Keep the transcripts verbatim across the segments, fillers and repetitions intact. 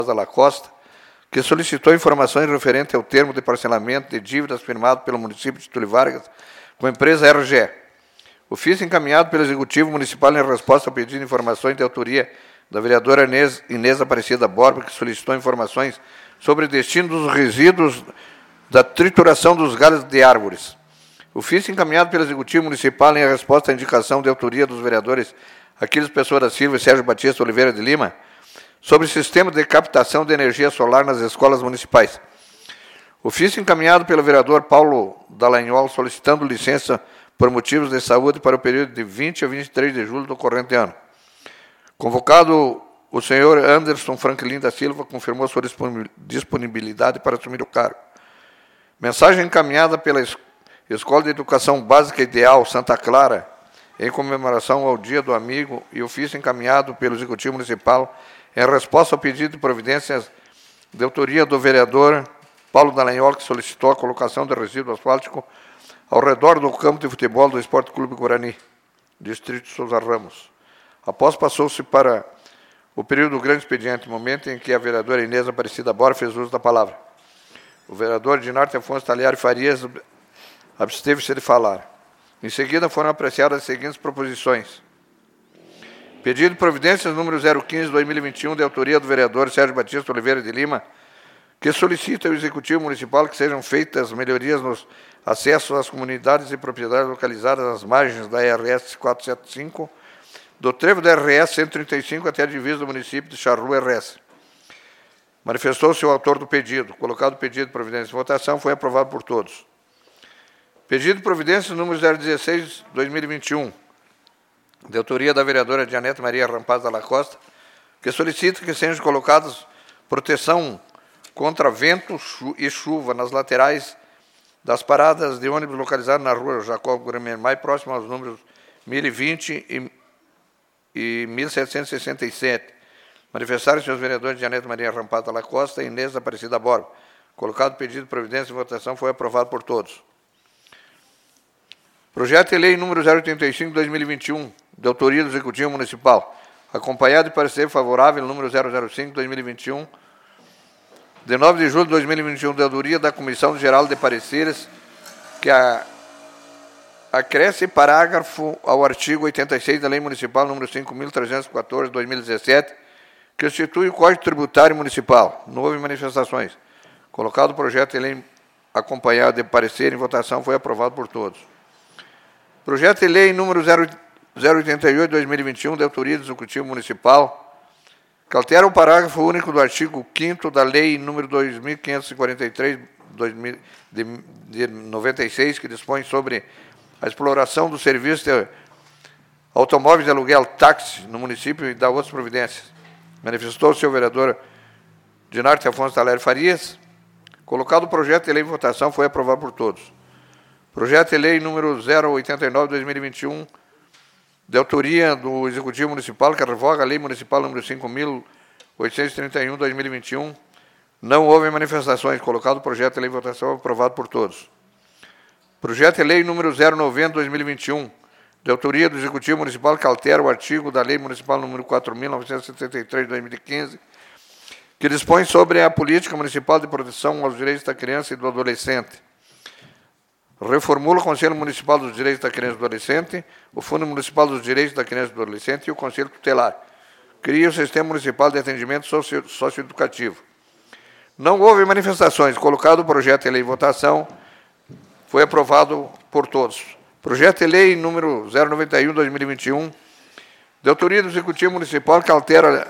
da Costa, que solicitou informações referentes ao termo de parcelamento de dívidas firmado pelo município de Getúlio Vargas com a empresa R G E. Ofício encaminhado pelo Executivo Municipal em resposta ao pedido de informações de autoria da vereadora Inês, Inês Aparecida Borba, que solicitou informações sobre o destino dos resíduos da trituração dos galhos de árvores. Ofício encaminhado pelo Executivo Municipal em resposta à indicação de autoria dos vereadores Aquiles Pessoa da Silva e Sérgio Batista Oliveira de Lima, sobre o sistema de captação de energia solar nas escolas municipais. Ofício encaminhado pelo vereador Paulo Dallagnol solicitando licença por motivos de saúde para o período de vinte a vinte e três de julho do corrente ano. Convocado o senhor Anderson Franklin da Silva, confirmou sua disponibilidade para assumir o cargo. Mensagem encaminhada pela Escola de Educação Básica Ideal Santa Clara, em comemoração ao Dia do Amigo, e ofício encaminhado pelo Executivo Municipal em resposta ao pedido de providências de autoria do vereador Paulo Dallagnol, que solicitou a colocação de resíduo asfáltico ao redor do campo de futebol do Esporte Clube Guarani, Distrito Souza Ramos. Após passou-se para o período do grande expediente, momento em que a vereadora Inês Aparecida Borba fez uso da palavra. O vereador Dinarte Afonso Talhari Farias absteve-se de falar. Em seguida, foram apreciadas as seguintes proposições. Pedido de providências número zero quinze barra dois mil e vinte e um, de autoria do vereador Sérgio Batista Oliveira de Lima, que solicita ao Executivo Municipal que sejam feitas melhorias nos acessos às comunidades e propriedades localizadas às margens da R S quatrocentos e setenta e cinco, do trevo da R S cento e trinta e cinco até a divisa do município de Charrua R S. Manifestou-se o autor do pedido. Colocado o pedido de providência em votação, foi aprovado por todos. Pedido de providência número zero dezesseis barra dois mil e vinte e um, de autoria da vereadora Janete Maria Rampaz da Costa, que solicita que sejam colocadas proteção contra vento e chuva nas laterais das paradas de ônibus localizadas na rua Jacob Guremermai, próximo aos números mil e vinte e mil setecentos e sessenta e sete. Manifestaram-se os vereadores Janete Maria Rampaz da Costa e Inês Aparecida Borba. Colocado o pedido de providência em votação, foi aprovado por todos. Projeto de lei número zero oitenta e cinco barra dois mil e vinte e um, de autoria do Executivo Municipal, acompanhado de parecer favorável número zero zero cinco barra dois mil e vinte e um, de nove de julho de dois mil e vinte e um, de autoria da Comissão Geral de Pareceres, que a, acresce parágrafo ao artigo oitenta e seis da Lei Municipal número cinco mil trezentos e quatorze barra dois mil e dezessete, que institui o Código Tributário Municipal. Não houve manifestações. Colocado o projeto de lei acompanhado de parecer em votação, foi aprovado por todos. Projeto de lei número zero oitenta e oito barra dois mil e vinte e um, de autoria do Executivo Municipal, que altera o parágrafo único do artigo quinto da Lei número dois mil quinhentos e quarenta e três, de, de noventa e seis, que dispõe sobre a exploração do serviço de automóveis de aluguel táxi no município e da outras providências. Manifestou-se o vereador Dinarte Afonso Talhari Farias. Colocado o projeto de lei em votação, foi aprovado por todos. Projeto de lei número zero oitenta e nove barra dois mil e vinte e um, de autoria do Executivo Municipal, que revoga a Lei Municipal número cinco mil oitocentos e trinta e um barra dois mil e vinte e um. Não houve manifestações. Colocado o projeto de lei em votação, aprovado por todos. Projeto de lei número zero noventa barra dois mil e vinte e um, de autoria do Executivo Municipal, que altera o artigo da Lei Municipal número quatro mil novecentos e setenta e três barra dois mil e quinze, que dispõe sobre a política municipal de proteção aos direitos da criança e do adolescente. Reformula o Conselho Municipal dos Direitos da Criança e do Adolescente, o Fundo Municipal dos Direitos da Criança e do Adolescente e o Conselho Tutelar. Cria o Sistema Municipal de Atendimento Socio- Socioeducativo. Não houve manifestações. Colocado o projeto de lei em votação, foi aprovado por todos. Projeto de lei número zero noventa e um barra dois mil e vinte e um, de autoria do Executivo Municipal, que altera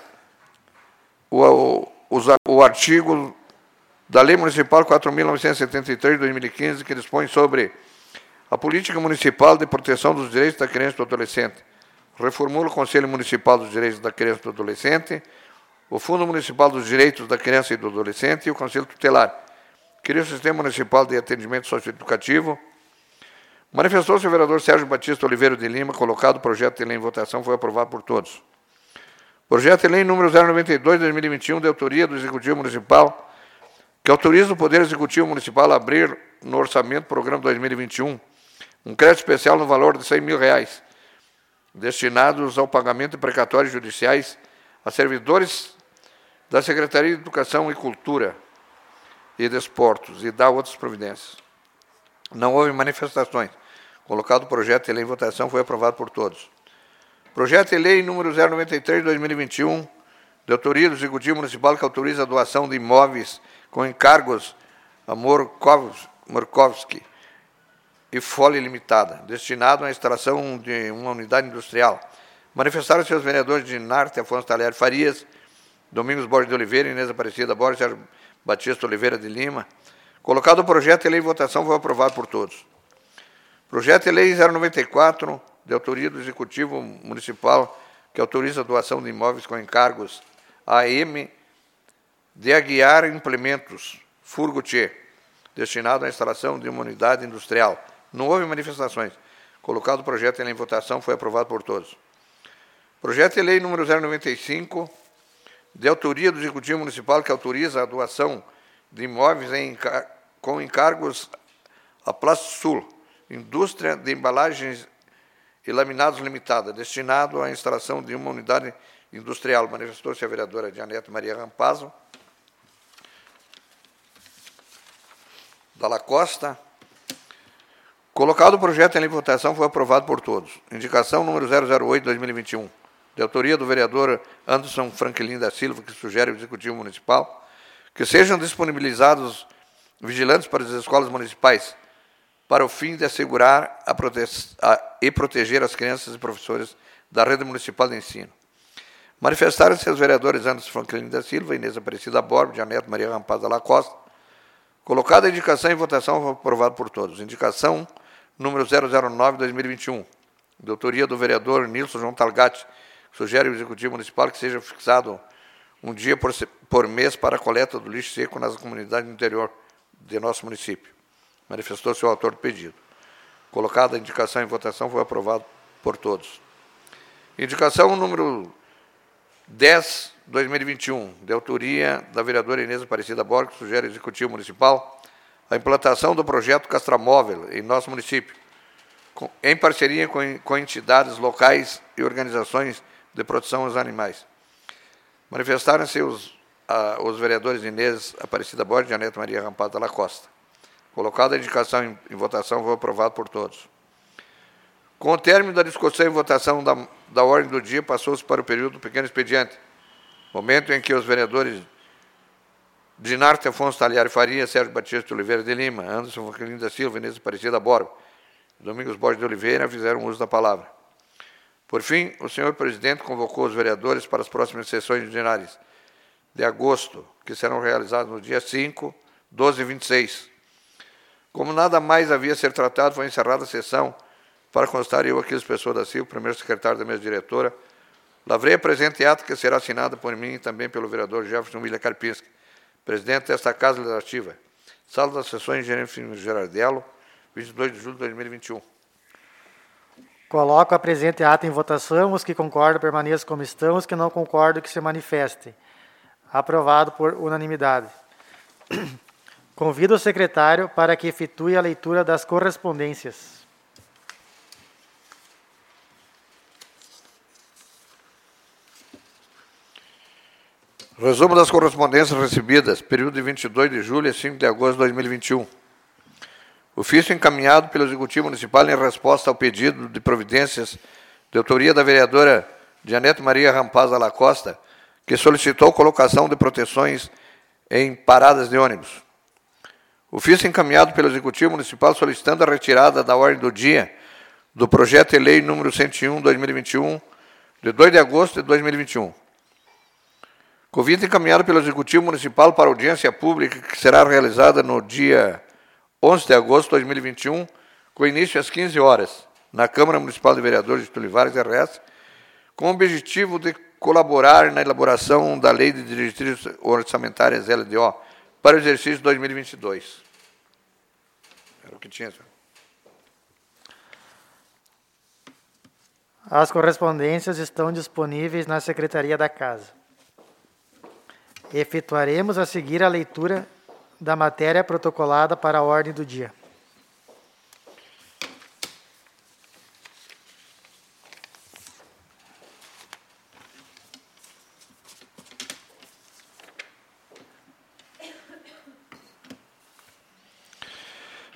o, o, o, o artigo da Lei Municipal quatro mil novecentos e setenta e três barra dois mil e quinze, que dispõe sobre a política municipal de proteção dos direitos da criança e do adolescente. Reformula o Conselho Municipal dos Direitos da Criança e do Adolescente, o Fundo Municipal dos Direitos da Criança e do Adolescente e o Conselho Tutelar. Cria o Sistema Municipal de Atendimento Socioeducativo. Manifestou-se o vereador Sérgio Batista Oliveira de Lima. Colocado o projeto de lei em votação, foi aprovado por todos. Projeto de lei número zero noventa e dois barra dois mil e vinte e um, de autoria do Executivo Municipal, que autoriza o Poder Executivo Municipal a abrir no orçamento do programa dois mil e vinte e um um crédito especial no valor de cem mil reais, destinados ao pagamento de precatórios judiciais a servidores da Secretaria de Educação e Cultura e Desportos e da outras providências. Não houve manifestações. Colocado o projeto de lei em votação, foi aprovado por todos. Projeto de lei número zero noventa e três de dois mil e vinte e um, de autoria do Executivo Municipal, que autoriza a doação de imóveis com encargos a Morkovski e Folha Limitada, destinado à instalação de uma unidade industrial. Manifestaram-se os vereadores de Narte, Afonso Talher Farias, Domingos Borges de Oliveira, Inês Aparecida Borges, Sérgio Batista Oliveira de Lima. Colocado o projeto de lei em votação, foi aprovado por todos. Projeto de lei zero noventa e quatro, de autoria do Executivo Municipal, que autoriza a doação de imóveis com encargos a M de Aguiar Implementos, Furgutier, destinado à instalação de uma unidade industrial. Não houve manifestações. Colocado o projeto de lei em votação, foi aprovado por todos. Projeto de lei número zero noventa e cinco, de autoria do Executivo Municipal, que autoriza a doação de imóveis em, com encargos a Plastisul, Indústria de Embalagens e Laminados Limitada, destinado à instalação de uma unidade industrial. Manifestou-se a vereadora Janete Maria Rampazzo, Dalla Costa. Colocado o projeto em votação, foi aprovado por todos. Indicação número zero zero oito de dois mil e vinte e um, de autoria do vereador Anderson Franklin da Silva, que sugere ao Executivo Municipal que sejam disponibilizados vigilantes para as escolas municipais para o fim de assegurar a prote a, e proteger as crianças e professores da rede municipal de ensino. Manifestaram-se os vereadores Anderson Franklin da Silva, Inês Aparecida Borba, Janete Maria Rampaz da Costa. Colocada a indicação em votação, foi aprovado por todos. Indicação número zero zero nove de dois mil e vinte e um, de autoria do vereador Nilson João Talgatti, que sugere ao Executivo Municipal que seja fixado um dia por, por mês para a coleta do lixo seco nas comunidades do interior de nosso município. Manifestou-se o autor do pedido. Colocada a indicação em votação, foi aprovado por todos. Indicação número dez de dois mil e vinte e um, de autoria da vereadora Inês Aparecida Borges, que sugere ao Executivo Municipal a implantação do projeto Castramóvel em nosso município, com, em parceria com, com entidades locais e organizações de proteção aos animais. Manifestaram-se os, a, os vereadores Inês Aparecida Borges e Janete Maria Rampaz da Costa. Colocada a indicação em, em votação, foi aprovado por todos. Com o término da discussão e votação da, da ordem do dia, passou-se para o período do pequeno expediente, momento em que os vereadores Dinarte Afonso Talhari Faria, Sérgio Batista Oliveira de Lima, Anderson Franklin da Silva, Inês Aparecida Borba e Domingos Borges de Oliveira fizeram uso da palavra. Por fim, o senhor presidente convocou os vereadores para as próximas sessões ordinárias de agosto, que serão realizadas no dia cinco, doze e vinte e seis. Como nada mais havia a ser tratado, foi encerrada a sessão. Para constar, eu, Aquiles Pessoa da Silva, primeiro secretário da mesa diretora, lavrei a presente ato, que será assinada por mim e também pelo vereador Jefferson William Karpinski, presidente desta Casa Legislativa. Sala das Sessões, Gerente Gerardello, vinte e dois de julho de dois mil e vinte e um. Coloco a presente ato em votação. Os que concordam permaneçam como estão, os que não concordam que se manifestem. Aprovado por unanimidade. Convido o secretário para que efetue a leitura das correspondências. Resumo das correspondências recebidas, período de vinte e dois de julho a cinco de agosto de dois mil e vinte e um. Ofício encaminhado pelo Executivo Municipal em resposta ao pedido de providências de autoria da vereadora Janete Maria Rampaz da Costa, que solicitou colocação de proteções em paradas de ônibus. Ofício encaminhado pelo Executivo Municipal solicitando a retirada da ordem do dia do projeto de lei número cento e um, de dois mil e vinte e um, de dois de agosto de dois mil e vinte e um. Convite encaminhado pelo Executivo Municipal para audiência pública, que será realizada no dia onze de agosto de dois mil e vinte e um, com início às quinze horas, na Câmara Municipal de Vereadores de Tulivares e Reste, com o objetivo de colaborar na elaboração da Lei de Diretrizes Orçamentárias L D O para o exercício de dois mil e vinte e dois. Era o que tinha, senhor. As correspondências estão disponíveis na Secretaria da Casa. Efetuaremos a seguir a leitura da matéria protocolada para a ordem do dia.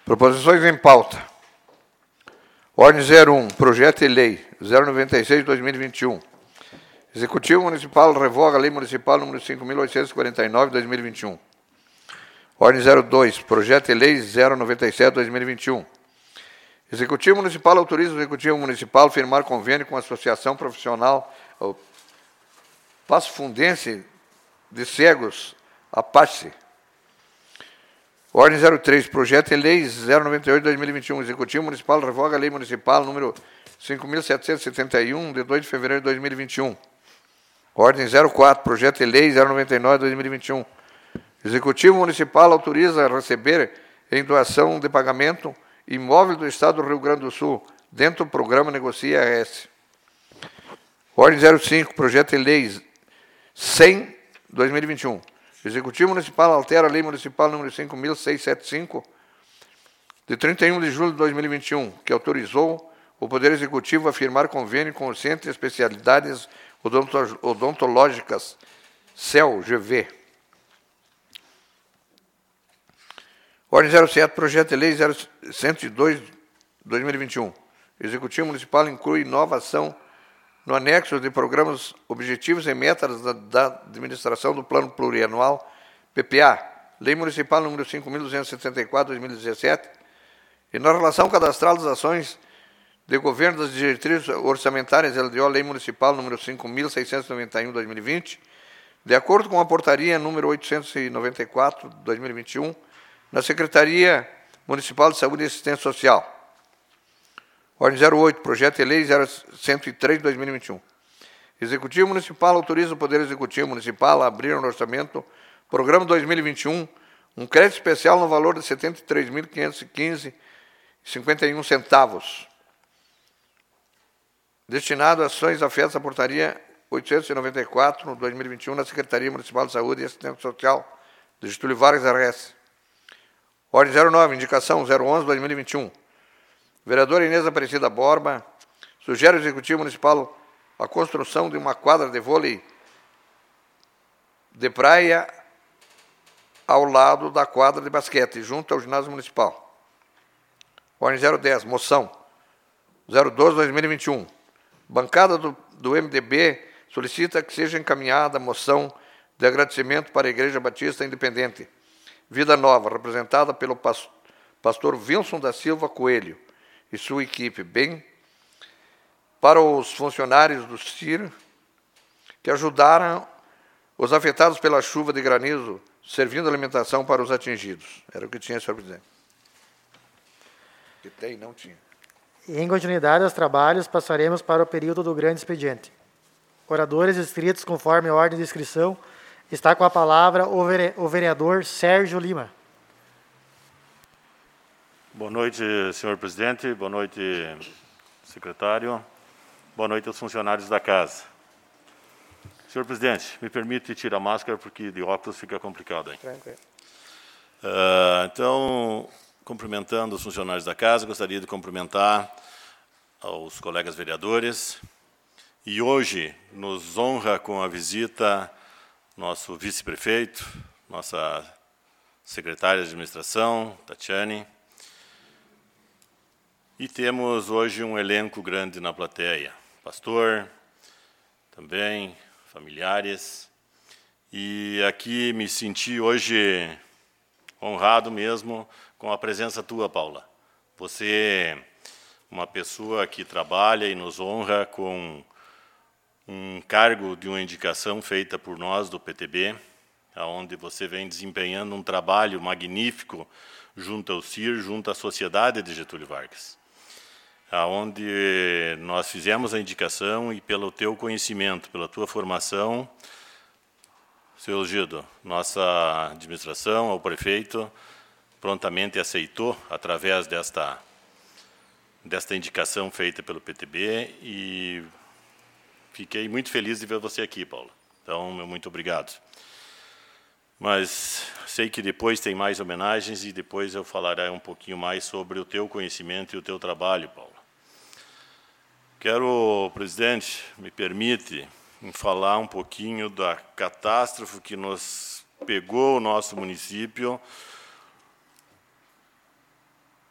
Proposições em pauta. Ordem zero um, projeto de lei zero noventa e seis de dois mil e vinte e um. Executivo Municipal revoga a Lei Municipal número cinco mil oitocentos e quarenta e nove de dois mil e vinte e um. Ordem zero dois, projeto de lei zero noventa e sete de dois mil e vinte e um. Executivo Municipal autoriza o Executivo Municipal a firmar convênio com a Associação Profissional Passo Fundense de Cegos, Apache. Ordem zero três, projeto de lei zero noventa e oito de dois mil e vinte e um. Executivo Municipal revoga a Lei Municipal número cinco mil setecentos e setenta e um, de dois de fevereiro de dois mil e vinte e um. Ordem zero quatro, projeto de lei zero noventa e nove de dois mil e vinte e um. Executivo Municipal autoriza a receber em doação de pagamento imóvel do Estado do Rio Grande do Sul, dentro do programa Negocia R S. Ordem zero cinco, projeto de lei cem de dois mil e vinte e um. Executivo Municipal altera a Lei Municipal número cinco mil seiscentos e setenta e cinco, de trinta e um de julho de dois mil e vinte e um, que autorizou o Poder Executivo a firmar convênio com o Centro de Especialidades Odontológicas, C E L G V. Ordem zero sete, projeto de lei zero cento e dois de dois mil e vinte e um. Executivo Municipal inclui nova ação no anexo de programas objetivos e metas da, da administração do Plano Plurianual, P P A, Lei Municipal número cinco mil duzentos e setenta e quatro de dois mil e dezessete, e na relação cadastral das ações de governo das diretrizes orçamentárias L D O, Lei Municipal número cinco mil seiscentos e noventa e um de dois mil e vinte, de acordo com a portaria número oitocentos e noventa e quatro de dois mil e vinte e um, na Secretaria Municipal de Saúde e Assistência Social. Ordem zero oito, projeto de lei zero cento e três de dois mil e vinte e um. Executivo Municipal autoriza o Poder Executivo Municipal a abrir no orçamento, programa dois mil e vinte e um, um crédito especial no valor de setenta e três mil quinhentos e quinze reais e cinquenta e um centavos, destinado a ações afetas à portaria oitocentos e noventa e quatro de dois mil e vinte e um, na Secretaria Municipal de Saúde e Assistência Social de Getúlio Vargas R S. Ordem zero nove, indicação zero onze de dois mil e vinte e um. Vereadora Inês Aparecida Borba sugere ao Executivo Municipal a construção de uma quadra de vôlei de praia ao lado da quadra de basquete, junto ao ginásio municipal. Ordem zero dez, moção zero doze de dois mil e vinte e um. Bancada do, do M D B solicita que seja encaminhada a moção de agradecimento para a Igreja Batista Independente Vida Nova, representada pelo pastor Wilson da Silva Coelho e sua equipe, bem para os funcionários do C I R que ajudaram os afetados pela chuva de granizo, servindo alimentação para os atingidos. Era o que tinha, senhor presidente. Que tem, não tinha. Em continuidade aos trabalhos, passaremos para o período do grande expediente. Oradores inscritos conforme a ordem de inscrição, está com a palavra o vereador Sérgio Lima. Boa noite, senhor presidente. Boa noite, secretário. Boa noite aos funcionários da casa. Senhor presidente, me permite tirar a máscara, porque de óculos fica complicado aí. Tranquilo. Uh, então, cumprimentando os funcionários da casa, gostaria de cumprimentar aos colegas vereadores. E hoje nos honra com a visita nosso vice-prefeito, nossa secretária de administração, Tatiane. E temos hoje um elenco grande na plateia. Pastor, também, familiares. E aqui me senti hoje honrado mesmo com a presença tua, Paula. Você é uma pessoa que trabalha e nos honra com um cargo de uma indicação feita por nós do P T B, onde você vem desempenhando um trabalho magnífico junto ao C I R, junto à sociedade de Getúlio Vargas, onde nós fizemos a indicação e pelo teu conhecimento, pela tua formação, senhor Gido, nossa administração, o prefeito, prontamente aceitou através desta, desta indicação feita pelo P T B e fiquei muito feliz de ver você aqui, Paula. Então, meu muito obrigado. Mas sei que depois tem mais homenagens e depois eu falarei um pouquinho mais sobre o teu conhecimento e o teu trabalho, Paula. Quero, presidente, me permite falar um pouquinho da catástrofe que nos pegou o nosso município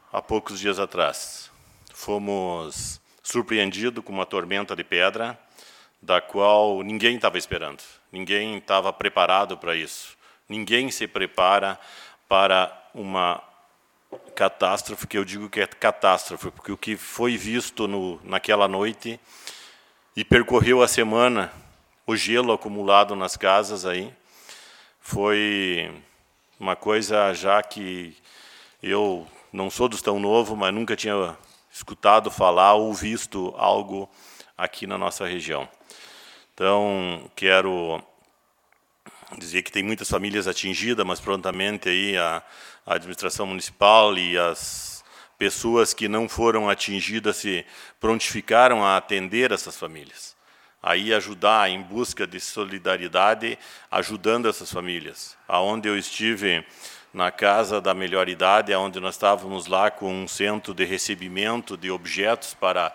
há poucos dias atrás, fomos surpreendidos com uma tormenta de pedra, da qual ninguém estava esperando, ninguém estava preparado para isso. Ninguém se prepara para uma catástrofe, que eu digo que é catástrofe, porque o que foi visto no, naquela noite e percorreu a semana, o gelo acumulado nas casas aí, foi uma coisa já que eu não sou dos tão novo, mas nunca tinha escutado falar ou visto algo aqui na nossa região. Então, quero dizer que tem muitas famílias atingidas, mas prontamente aí a, a administração municipal e as pessoas que não foram atingidas se prontificaram a atender essas famílias. Aí ajudar em busca de solidariedade, ajudando essas famílias. Aonde eu estive na Casa da Melhor Idade, onde nós estávamos lá com um centro de recebimento de objetos para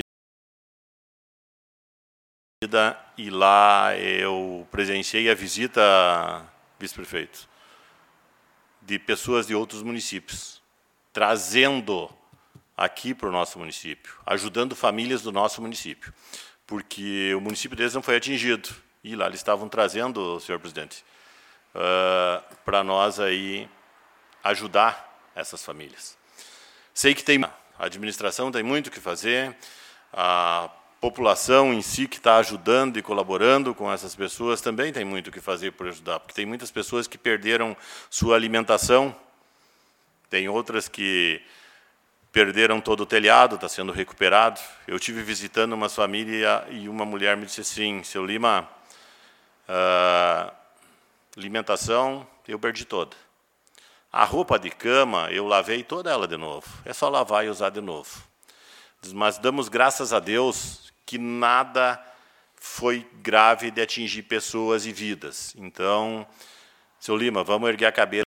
e lá eu presenciei a visita, vice-prefeito, de pessoas de outros municípios, trazendo aqui para o nosso município, ajudando famílias do nosso município, porque o município deles não foi atingido, e lá eles estavam trazendo, senhor presidente, uh, para nós aí ajudar essas famílias. Sei que tem, a administração tem muito o que fazer, a população em si que está ajudando e colaborando com essas pessoas também tem muito o que fazer por ajudar, porque tem muitas pessoas que perderam sua alimentação, tem outras que perderam todo o telhado, está sendo recuperado. Eu tive visitando uma família e uma mulher me disse assim, seu Lima, uh, alimentação eu perdi toda. A roupa de cama eu lavei toda ela de novo, é só lavar e usar de novo. Mas damos graças a Deus que nada foi grave de atingir pessoas e vidas. Então, seu Lima, vamos erguer a cabeça.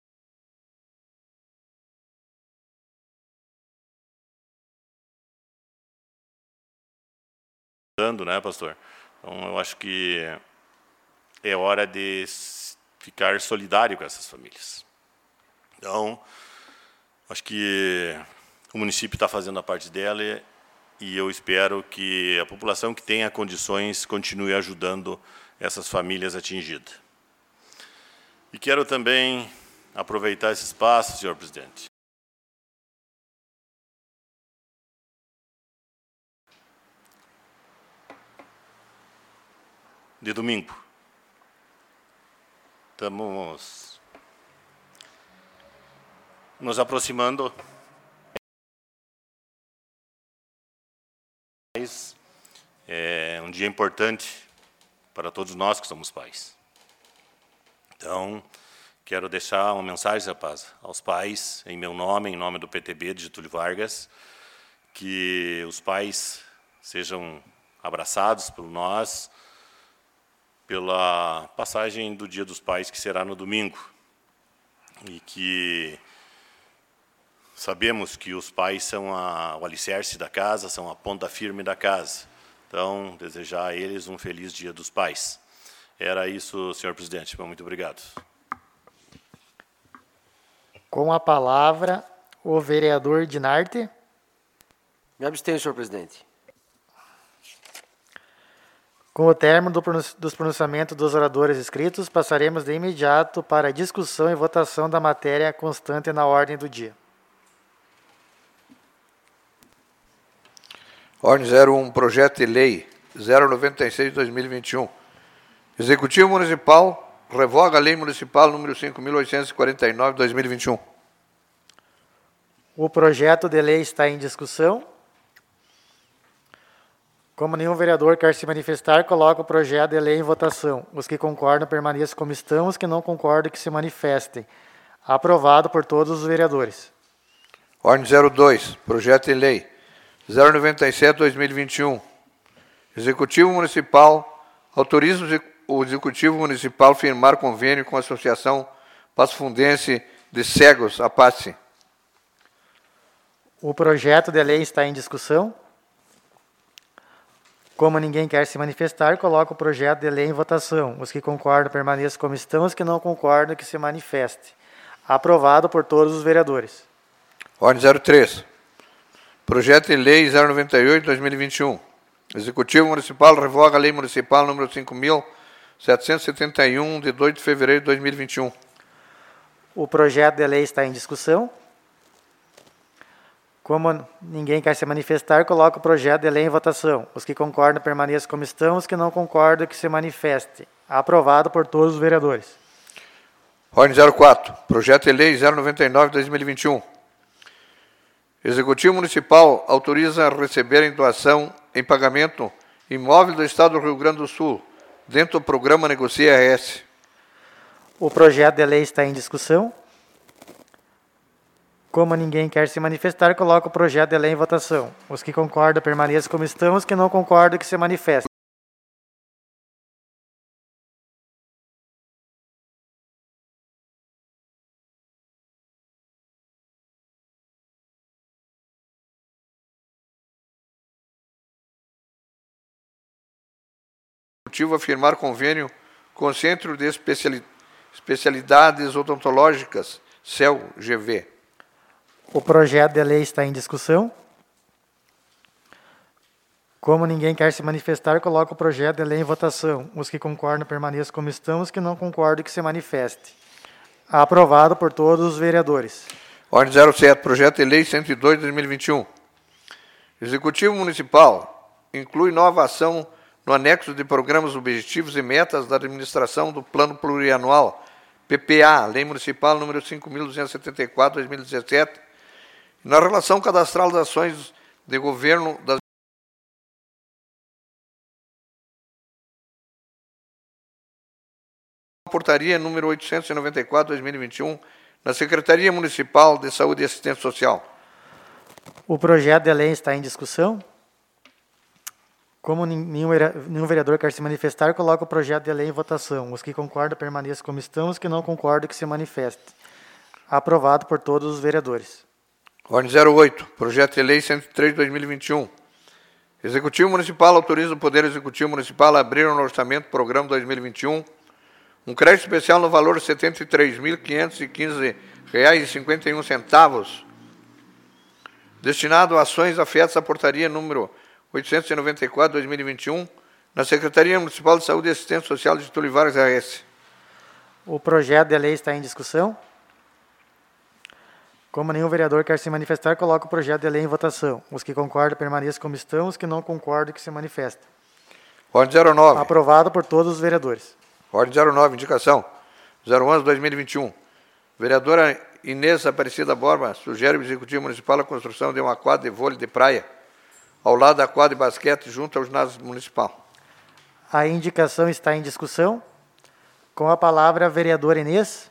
Né, pastor? Então, eu acho que é hora de ficar solidário com essas famílias. Então, acho que o município está fazendo a parte dela e E eu espero que a população que tenha condições continue ajudando essas famílias atingidas. E quero também aproveitar esse espaço, senhor presidente. De domingo. Estamos nos aproximando. É um dia importante para todos nós que somos pais. Então, quero deixar uma mensagem, rapaz, aos pais, em meu nome, em nome do P T B de Getúlio Vargas, que os pais sejam abraçados por nós, pela passagem do Dia dos Pais, que será no domingo, e que sabemos que os pais são a, o alicerce da casa, são a ponta firme da casa. Então, desejar a eles um feliz Dia dos Pais. Era isso, senhor presidente. Muito obrigado. Com a palavra, o vereador Dinarte. Me abstenho, senhor presidente. Com o término do pronun- dos pronunciamentos dos oradores inscritos, passaremos de imediato para a discussão e votação da matéria constante na ordem do dia. Ordem zero um, projeto de lei zero noventa e seis de dois mil e vinte e um. Executivo Municipal revoga a lei municipal número cinco mil oitocentos e quarenta e nove de dois mil e vinte e um. O projeto de lei está em discussão. Como nenhum vereador quer se manifestar, coloco o projeto de lei em votação. Os que concordam permaneçam como estão, os que não concordam que se manifestem. Aprovado por todos os vereadores. Ordem zero dois, projeto de lei zero noventa e sete de dois mil e vinte e um. Executivo Municipal autoriza o Executivo Municipal firmar convênio com a Associação Passo Fundense de Cegos, a PASSE. O projeto de lei está em discussão. Como ninguém quer se manifestar, coloco o projeto de lei em votação. Os que concordam permaneçam como estão, os que não concordam que se manifestem. Aprovado por todos os vereadores. Ordem zero três. Projeto de Lei zero noventa e oito, dois mil e vinte e um. Executivo Municipal revoga a Lei Municipal número cinco mil setecentos e setenta e um, de dois de fevereiro de dois mil e vinte e um. O projeto de lei está em discussão. Como ninguém quer se manifestar, coloco o projeto de lei em votação. Os que concordam permaneçam como estão, os que não concordam que se manifestem. Aprovado por todos os vereadores. Ordem zero quatro. Projeto de Lei zero noventa e nove, dois mil e vinte e um. Executivo Municipal autoriza a receber em doação, em pagamento, imóvel do Estado do Rio Grande do Sul, dentro do programa Negocia R S. O projeto de lei está em discussão. Como ninguém quer se manifestar, coloco o projeto de lei em votação. Os que concordam permaneçam como estão, os que não concordam que se manifestem. Executivo afirmar convênio com o Centro de Especiali- Especialidades Odontológicas, C E L G V. O projeto de lei está em discussão. Como ninguém quer se manifestar, coloco o projeto de lei em votação. Os que concordam permaneçam como estão, os que não concordam que se manifestem. Aprovado por todos os vereadores. Ordem zero sete. Projeto de Lei cento e dois, dois mil e vinte e um. Executivo Municipal inclui nova ação no anexo de programas, objetivos e metas da administração do Plano Plurianual, P P A, Lei Municipal número cinco mil duzentos e setenta e quatro, dois mil e dezessete, na relação cadastral das ações de governo das portaria número oitocentos e noventa e quatro, dois mil e vinte e um, na Secretaria Municipal de Saúde e Assistência Social. O projeto de lei está em discussão. Como nenhum nenhum vereador quer se manifestar, coloco o projeto de lei em votação. Os que concordam permaneçam como estão, os que não concordam que se manifestem. Aprovado por todos os vereadores. Ordem zero oito. Projeto de Lei cento e três, dois mil e vinte e um. Executivo Municipal autoriza o Poder Executivo Municipal a abrir no Orçamento Programa dois mil e vinte e um um crédito especial no valor de setenta e três mil quinhentos e quinze reais e cinquenta e um centavos, destinado a ações afetas à portaria número oitocentos e noventa e quatro, dois mil e vinte e um, na Secretaria Municipal de Saúde e Assistência Social de Getúlio Vargas R S. O projeto de lei está em discussão. Como nenhum vereador quer se manifestar, coloco o projeto de lei em votação. Os que concordam permaneçam como estão, os que não concordam que se manifestem. Ordem zero nove. Aprovado por todos os vereadores. Ordem zero nove, indicação zero onze, dois mil e vinte e um. Vereadora Inês Aparecida Borba sugere ao Executivo Municipal a construção de uma quadra de vôlei de praia ao lado da quadra de basquete junto ao ginásio municipal. A indicação está em discussão. Com a palavra, a vereadora Inês.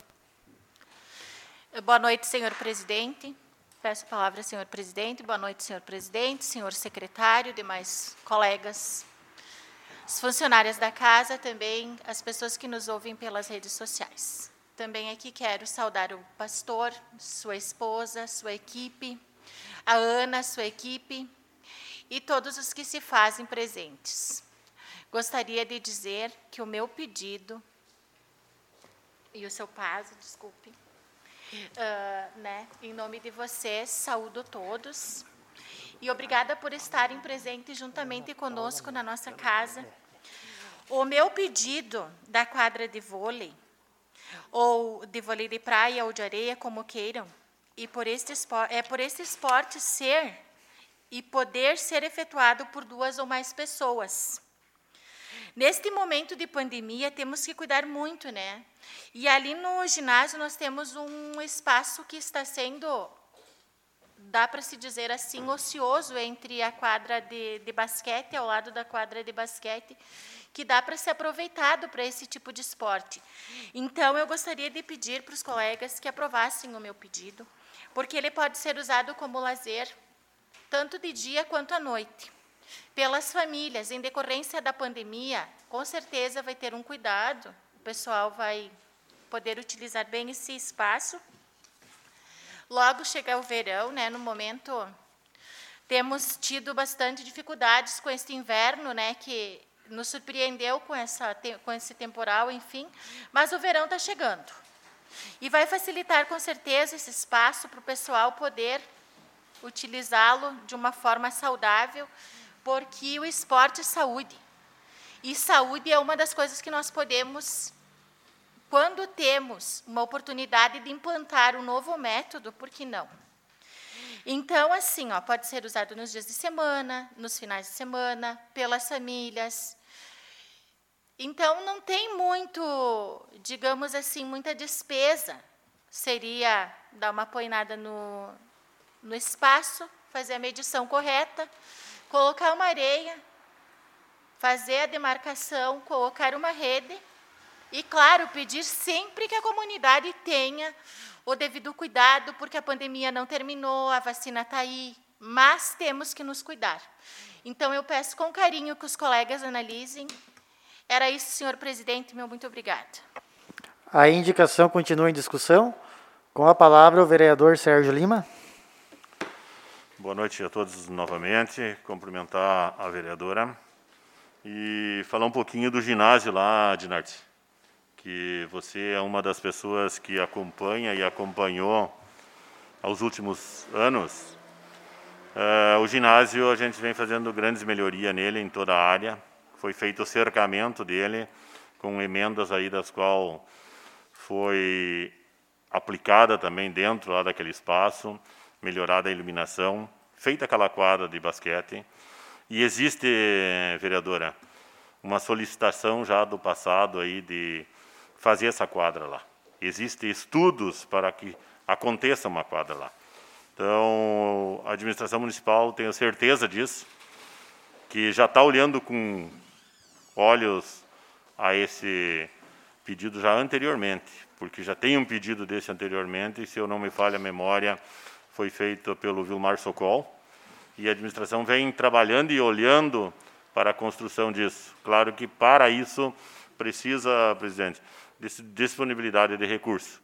Boa noite, senhor presidente. Peço a palavra, senhor presidente. Boa noite, senhor presidente, senhor secretário, demais colegas, as funcionárias da casa, também as pessoas que nos ouvem pelas redes sociais. Também aqui quero saudar o pastor, sua esposa, sua equipe, a Ana, sua equipe, e todos os que se fazem presentes. Gostaria de dizer que o meu pedido, e o seu paso, desculpe, uh, né, em nome de vocês, saúdo todos, e obrigada por estarem presentes juntamente conosco na nossa casa. O meu pedido da quadra de vôlei, ou de vôlei de praia ou de areia, como queiram, e por este esporte, é por este esporte ser e poder ser efetuado por duas ou mais pessoas. Neste momento de pandemia, temos que cuidar muito, né? E ali no ginásio nós temos um espaço que está sendo, dá para se dizer assim, ocioso entre a quadra de, de basquete, ao lado da quadra de basquete, que dá para ser aproveitado para esse tipo de esporte. Então, eu gostaria de pedir para os colegas que aprovassem o meu pedido, porque ele pode ser usado como lazer, tanto de dia quanto à noite. Pelas famílias, em decorrência da pandemia, com certeza vai ter um cuidado, o pessoal vai poder utilizar bem esse espaço. Logo chega o verão, né, no momento, temos tido bastante dificuldades com este inverno, né, que nos surpreendeu com, essa, com esse temporal, enfim, mas o verão está chegando. E vai facilitar, com certeza, esse espaço para o pessoal poder utilizá-lo de uma forma saudável, porque o esporte é saúde. E saúde é uma das coisas que nós podemos, quando temos uma oportunidade de implantar um novo método, por que não? Então, assim, ó, pode ser usado nos dias de semana, nos finais de semana, pelas famílias. Então, não tem muito, digamos assim, muita despesa. Seria dar uma apoiada no, no espaço, fazer a medição correta, colocar uma areia, fazer a demarcação, colocar uma rede e, claro, pedir sempre que a comunidade tenha o devido cuidado, porque a pandemia não terminou, a vacina está aí, mas temos que nos cuidar. Então, eu peço com carinho que os colegas analisem. Era isso, senhor presidente, meu muito obrigada. A indicação continua em discussão. Com a palavra, o vereador Sérgio Lima. Boa noite a todos novamente. Cumprimentar a vereadora e falar um pouquinho do ginásio lá, Dinarte, que você é uma das pessoas que acompanha e acompanhou aos últimos anos. Uh, o ginásio, a gente vem fazendo grandes melhorias nele em toda a área. Foi feito o cercamento dele, com emendas aí das quais foi aplicada também dentro lá daquele espaço, melhorada a iluminação, feita aquela quadra de basquete. E existe, vereadora, uma solicitação já do passado aí de fazer essa quadra lá. Existem estudos para que aconteça uma quadra lá. Então, a administração municipal, tenho certeza disso, que já está olhando com olhos a esse pedido já anteriormente, porque já tem um pedido desse anteriormente, e se eu não me falha a memória, foi feito pelo Vilmar Socol, e a administração vem trabalhando e olhando para a construção disso. Claro que para isso precisa, presidente, de disponibilidade de recursos.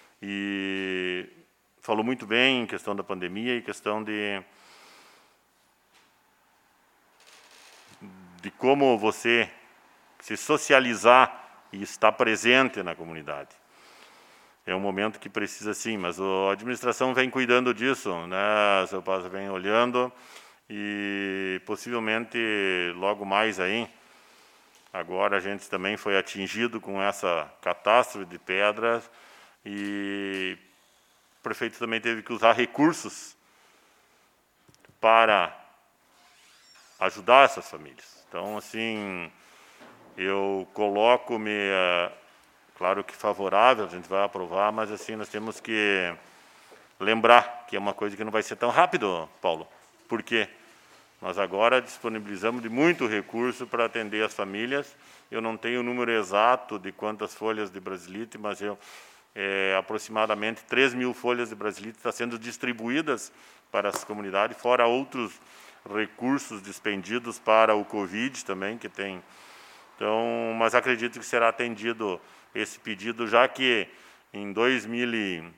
E falou muito bem em questão da pandemia e questão de, de como você se socializar e estar presente na comunidade. É um momento que precisa sim, mas a administração vem cuidando disso, né? O seu Paz vem olhando e possivelmente logo mais aí, agora a gente também foi atingido com essa catástrofe de pedras e o prefeito também teve que usar recursos para ajudar essas famílias. Então, assim, eu coloco-me, claro que favorável, a gente vai aprovar, mas assim, nós temos que lembrar que é uma coisa que não vai ser tão rápido, Paulo. Por quê? Nós agora disponibilizamos de muito recurso para atender as famílias. Eu não tenho o número exato de quantas folhas de brasilite, mas eu, é, aproximadamente três mil folhas de brasilite estão sendo distribuídas para as comunidades, fora outros recursos despendidos para o Covid também, que tem. Então, mas acredito que será atendido esse pedido, já que em dois mil,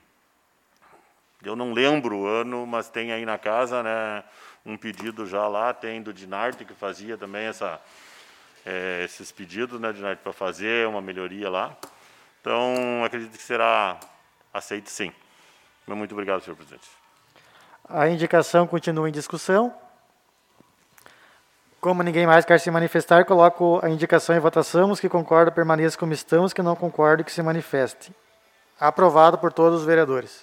eu não lembro o ano, mas tem aí na casa, né, um pedido já lá, tem do Dinarte, que fazia também essa, é, esses pedidos, né, Dinarte, para fazer uma melhoria lá. Então, acredito que será aceito sim. Muito obrigado, senhor presidente. A indicação continua em discussão. Como ninguém mais quer se manifestar, coloco a indicação em votação. Os que concordam permaneçam como estão, os que não concordam que se manifestem. Aprovado por todos os vereadores.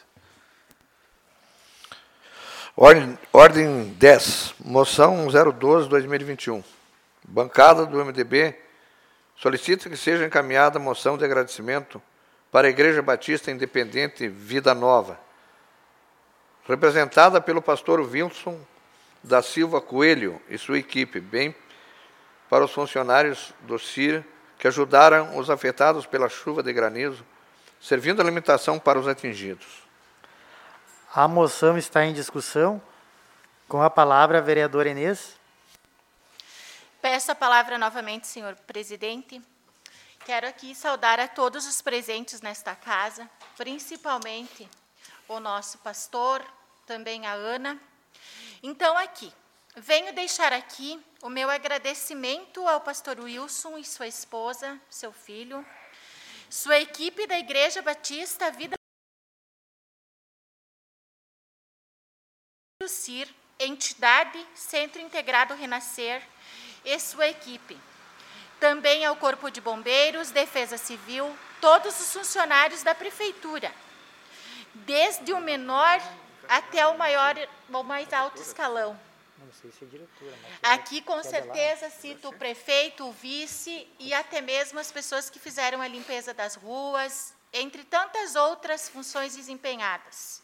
Ordem, ordem dez, moção zero doze barra dois mil e vinte e um. Bancada do M D B solicita que seja encaminhada moção de agradecimento para a Igreja Batista Independente Vida Nova, representada pelo pastor Wilson da Silva Coelho e sua equipe, bem para os funcionários do C I R que ajudaram os afetados pela chuva de granizo, servindo alimentação para os atingidos. A moção está em discussão. Com a palavra, a vereadora Inês. Peço a palavra novamente, senhor presidente. Quero aqui saudar a todos os presentes nesta casa, principalmente o nosso pastor, também a Ana. Então, aqui, venho deixar aqui o meu agradecimento ao pastor Wilson e sua esposa, seu filho, sua equipe da Igreja Batista Vida do C I R, entidade Centro Integrado Renascer e sua equipe. Também ao Corpo de Bombeiros, Defesa Civil, todos os funcionários da Prefeitura, desde o menor até o maior, o mais alto escalão. Não sei se é diretora. Aqui, com certeza, cito o prefeito, o vice e até mesmo as pessoas que fizeram a limpeza das ruas, entre tantas outras funções desempenhadas.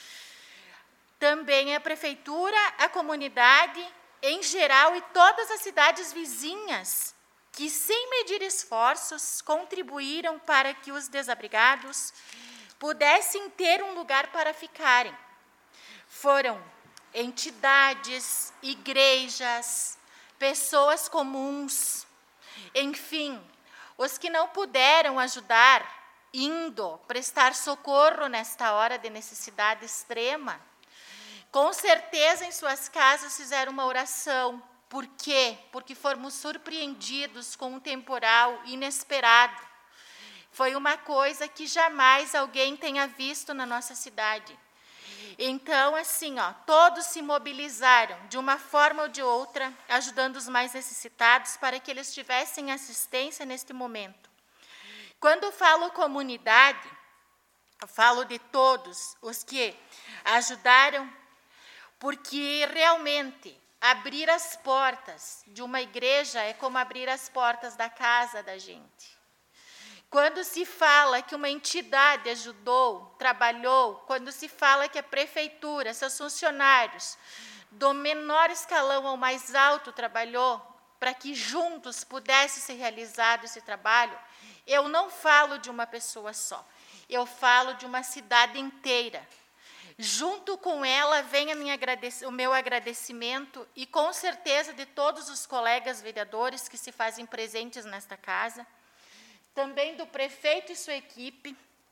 Também a prefeitura, a comunidade, em geral, e todas as cidades vizinhas, que, sem medir esforços, contribuíram para que os desabrigados pudessem ter um lugar para ficarem. Foram entidades, igrejas, pessoas comuns, enfim, os que não puderam ajudar, indo prestar socorro nesta hora de necessidade extrema, com certeza em suas casas fizeram uma oração. Por quê? Porque fomos surpreendidos com um temporal inesperado. Foi uma coisa que jamais alguém tenha visto na nossa cidade. Então, assim, ó, todos se mobilizaram, de uma forma ou de outra, ajudando os mais necessitados para que eles tivessem assistência neste momento. Quando eu falo comunidade, eu falo de todos os que ajudaram, porque realmente abrir as portas de uma igreja é como abrir as portas da casa da gente. Quando se fala que uma entidade ajudou, trabalhou, quando se fala que a prefeitura, seus funcionários, do menor escalão ao mais alto, trabalhou para que juntos pudesse ser realizado esse trabalho, eu não falo de uma pessoa só, eu falo de uma cidade inteira. Junto com ela vem a minha agradec- o meu agradecimento e, com certeza, de todos os colegas vereadores que se fazem presentes nesta casa, também do prefeito e sua equipe,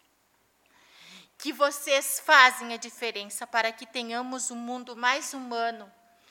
que vocês fazem a diferença para que tenhamos um mundo mais humano,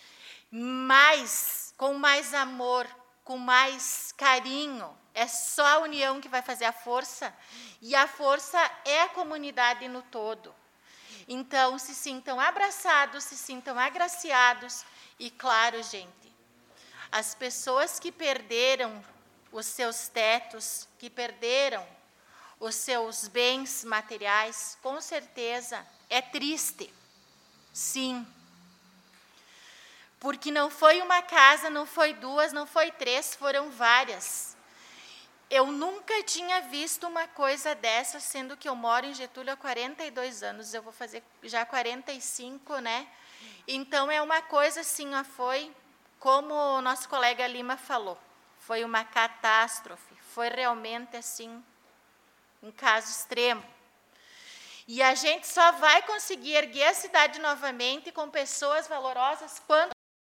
mais, com mais amor, com mais carinho. É só a união que vai fazer a força, e a força é a comunidade no todo. Então, se sintam abraçados, se sintam agraciados, e claro, gente, as pessoas que perderam os seus tetos, que perderam os seus bens materiais, com certeza é triste, sim. Porque não foi uma casa, não foi duas, não foi três, foram várias. Eu nunca tinha visto uma coisa dessa, sendo que eu moro em Getúlio há quarenta e dois anos, eu vou fazer já quarenta e cinco, né? Então, é uma coisa assim, ó, foi como o nosso colega Lima falou, foi uma catástrofe, foi realmente assim, um caso extremo. E a gente só vai conseguir erguer a cidade novamente com pessoas valorosas quando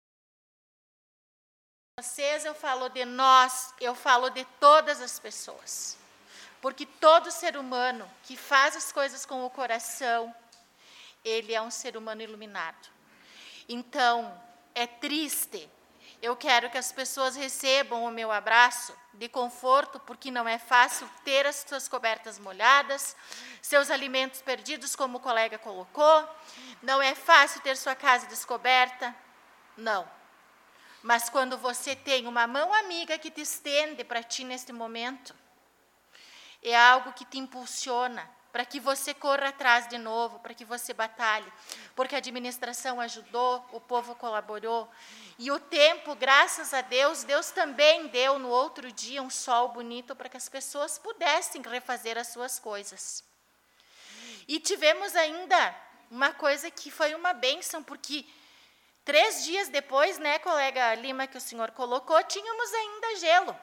vocês, eu falo de nós, eu falo de todas as pessoas. Porque todo ser humano que faz as coisas com o coração, ele é um ser humano iluminado. Então, é triste. Eu quero que as pessoas recebam o meu abraço de conforto, porque não é fácil ter as suas cobertas molhadas, seus alimentos perdidos, como o colega colocou. Não é fácil ter sua casa descoberta. Não. Mas quando você tem uma mão amiga que te estende para ti neste momento, é algo que te impulsiona para que você corra atrás de novo, para que você batalhe, porque a administração ajudou, o povo colaborou, e o tempo, graças a Deus, Deus também deu no outro dia um sol bonito para que as pessoas pudessem refazer as suas coisas. E tivemos ainda uma coisa que foi uma bênção, porque três dias depois, né, colega Lima, que o senhor colocou, tínhamos ainda gelo,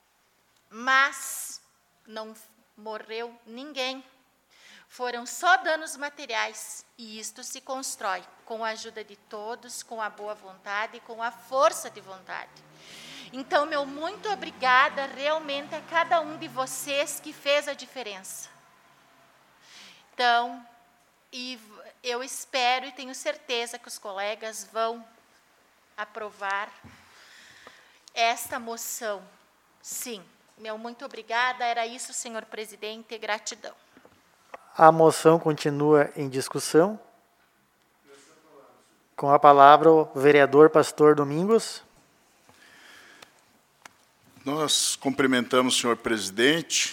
mas não morreu ninguém. Foram só danos materiais, e isto se constrói com a ajuda de todos, com a boa vontade e com a força de vontade. Então, meu muito obrigada realmente a cada um de vocês que fez a diferença. Então, e eu espero e tenho certeza que os colegas vão aprovar esta moção. Sim, meu muito obrigada, era isso, senhor presidente, e gratidão. A moção continua em discussão. Com a palavra, o vereador Pastor Domingos. Nós cumprimentamos o senhor presidente,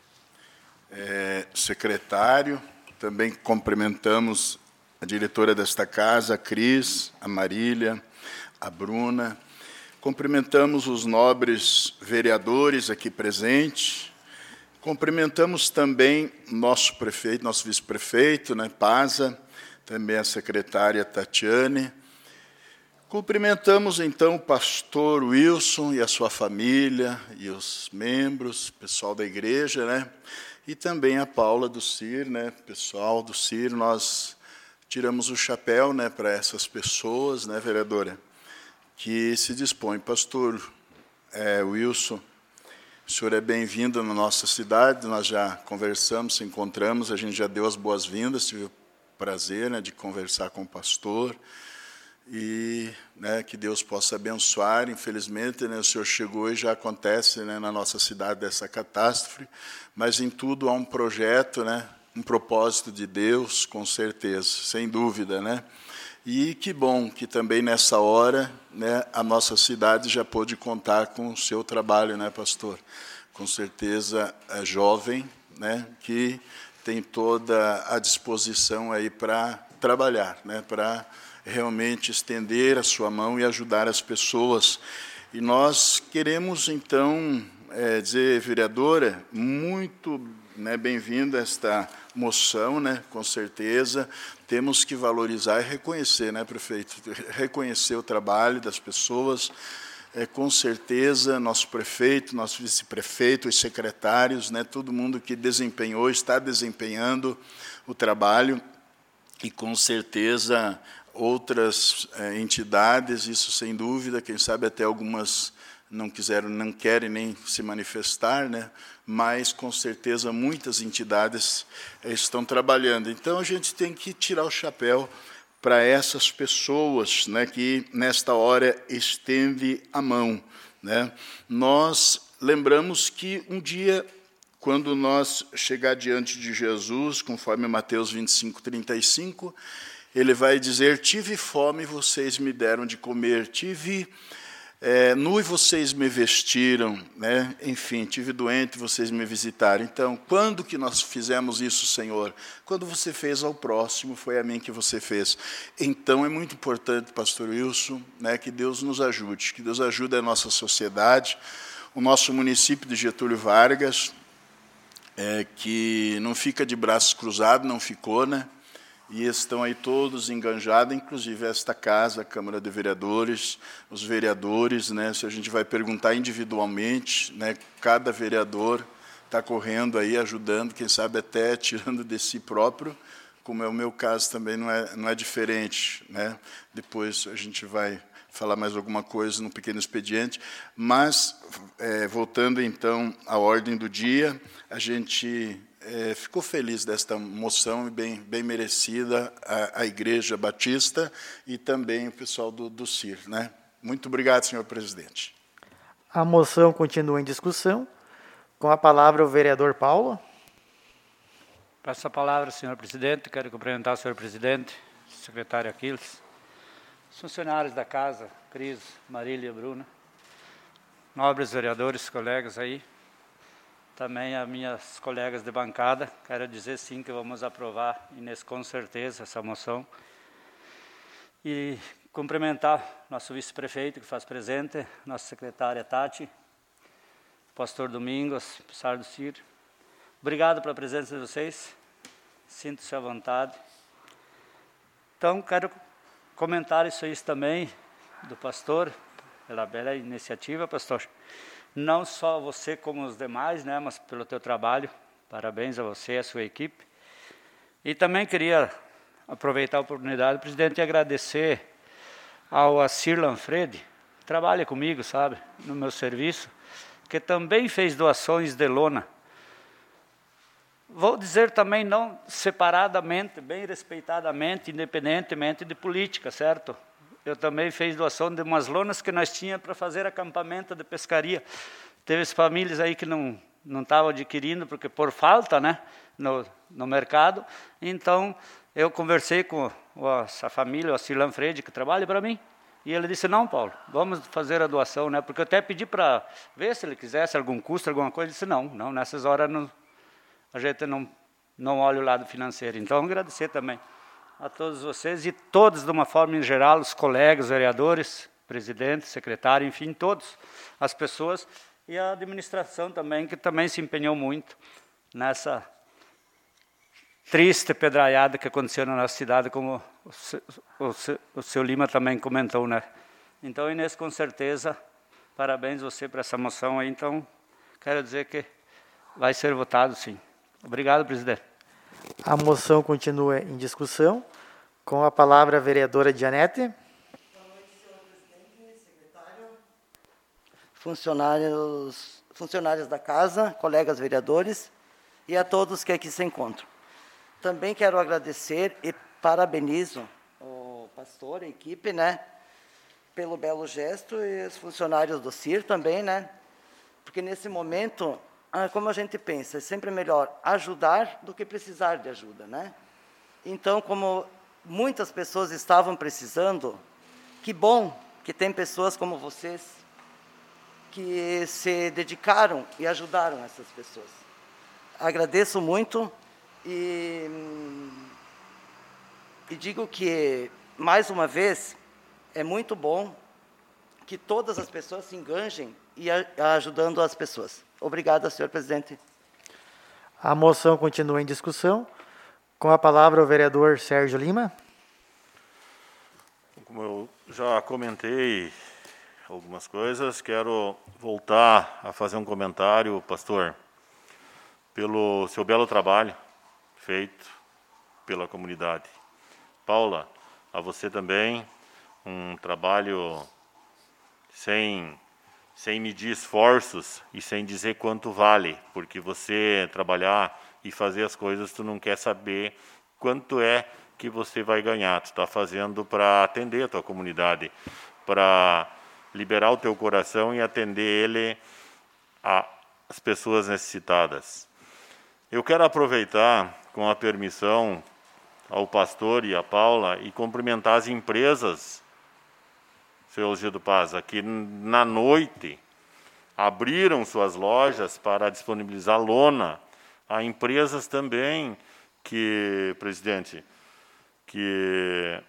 é, secretário, também cumprimentamos a diretora desta casa, a Cris, a Marília, a Bruna. Cumprimentamos os nobres vereadores aqui presentes. Cumprimentamos também nosso prefeito, nosso vice-prefeito, né, Paza, também a secretária Tatiane. Cumprimentamos, então, o pastor Wilson e a sua família, e os membros, pessoal da igreja, né, e também a Paula do C I R, né, pessoal do C I R. Nós tiramos o chapéu, né, para essas pessoas, né, vereadora, que se dispõem. Pastor é, Wilson, o senhor é bem-vindo na nossa cidade, nós já conversamos, se encontramos, a gente já deu as boas-vindas, tive o prazer, né, de conversar com o pastor, e, né, que Deus possa abençoar. Infelizmente, né, o senhor chegou e já acontece, né, na nossa cidade essa catástrofe, mas em tudo há um projeto, né, um propósito de Deus, com certeza, sem dúvida, né? E que bom que também nessa hora, né, a nossa cidade já pôde contar com o seu trabalho, né, pastor? Com certeza é jovem, né, que tem toda a disposição aí para trabalhar, né, para realmente estender a sua mão e ajudar as pessoas. E nós queremos, então, é, dizer, vereadora, muito, né, bem-vinda a esta moção, né, com certeza. Temos que valorizar e reconhecer, né, prefeito? Reconhecer o trabalho das pessoas. É, com certeza, nosso prefeito, nosso vice-prefeito, os secretários, né, todo mundo que desempenhou, está desempenhando o trabalho, e com certeza outras é, entidades, isso sem dúvida, quem sabe até algumas não quiseram, não querem nem se manifestar, né, mas com certeza muitas entidades é, estão trabalhando. Então a gente tem que tirar o chapéu para essas pessoas, né, que nesta hora estende a mão, né. Nós lembramos que um dia, quando nós chegar diante de Jesus, conforme Mateus vinte e cinco, trinta e cinco, ele vai dizer: tive fome, vocês me deram de comer, tive é, nu e vocês me vestiram, né? Enfim, tive doente, vocês me visitaram. Então, quando que nós fizemos isso, Senhor? Quando você fez ao próximo, foi a mim que você fez. Então, é muito importante, pastor Wilson, né, que Deus nos ajude, que Deus ajude a nossa sociedade, o nosso município de Getúlio Vargas, é, que não fica de braços cruzados, não ficou, né? E estão aí todos enganjados, inclusive esta casa, a Câmara de Vereadores, os vereadores, né? Se a gente vai perguntar individualmente, né, cada vereador está correndo aí, ajudando, quem sabe até tirando de si próprio, como é o meu caso também, não é, não é diferente, né? Depois a gente vai falar mais alguma coisa no pequeno expediente, mas, é, voltando então à ordem do dia, a gente é, ficou feliz desta moção, bem, bem merecida, a, a Igreja Batista e também o pessoal do, do C I R, né? Muito obrigado, senhor presidente. A moção continua em discussão. Com a palavra, o vereador Paulo. Passo a palavra, senhor presidente. Quero cumprimentar o senhor presidente, secretário Aquiles, os funcionários da casa, Cris, Marília e Bruna, nobres vereadores, colegas aí, também as minhas colegas de bancada. Quero dizer, sim, que vamos aprovar, Inês, com certeza, essa moção. E cumprimentar nosso vice-prefeito, que faz presente, nossa secretária Tati, pastor Domingos, pessoal do C I R. Obrigado pela presença de vocês, sinto-se à vontade. Então, quero comentar isso aí também do pastor, pela bela iniciativa, pastor. Não só você como os demais, né, mas pelo teu trabalho. Parabéns a você e a sua equipe. E também queria aproveitar a oportunidade, presidente, e agradecer ao Assir Lanfredi, que trabalha comigo, sabe, no meu serviço, que também fez doações de lona. Vou dizer também, não separadamente, bem respeitadamente, independentemente de política, certo? Eu também fiz doação de umas lonas que nós tínhamos para fazer acampamento de pescaria. Teve famílias aí que não não estavam adquirindo, porque por falta, né, no, no mercado. Então, eu conversei com essa família, o Silan Freire, que trabalha para mim. E ele disse, não, Paulo, vamos fazer a doação, né? Porque eu até pedi para ver se ele quisesse algum custo, alguma coisa. Ele disse, não, não, nessas horas não, a gente não, não olha o lado financeiro. Então, agradecer também a todos vocês e todos, de uma forma em geral, os colegas, vereadores, presidente, secretário, enfim, todos as pessoas e a administração também, que também se empenhou muito nessa triste pedraiada que aconteceu na nossa cidade, como o seu, o seu, o seu Lima também comentou, né? Então, Inês, com certeza, parabéns você para essa moção aí. Então, quero dizer que vai ser votado, sim. Obrigado, presidente. A moção continua em discussão. Com a palavra a vereadora Dianete. Boa noite, senhor presidente, secretário, funcionários, funcionários da casa, colegas vereadores e a todos que aqui se encontram. Também quero agradecer e parabenizo o pastor, a equipe, né, pelo belo gesto e os funcionários do C I R também, né, porque nesse momento, como a gente pensa, é sempre melhor ajudar do que precisar de ajuda, né? Então, como muitas pessoas estavam precisando, que bom que tem pessoas como vocês que se dedicaram e ajudaram essas pessoas. Agradeço muito e, e digo que, mais uma vez, é muito bom que todas as pessoas se enganjem e a, ajudando as pessoas. Obrigado, senhor presidente. A moção continua em discussão. Com a palavra o vereador Sérgio Lima. Como eu já comentei algumas coisas, quero voltar a fazer um comentário, pastor, pelo seu belo trabalho feito pela comunidade. Paula, a você também, um trabalho sem, sem medir esforços e sem dizer quanto vale, porque você trabalhar e fazer as coisas, tu não quer saber quanto é que você vai ganhar. Tu está fazendo para atender a tua comunidade, para liberar o teu coração e atender ele às pessoas necessitadas. Eu quero aproveitar, com a permissão ao pastor e à Paula, e cumprimentar as empresas, seu Gildo Paz, que na noite abriram suas lojas para disponibilizar lona. Há empresas também que, presidente, que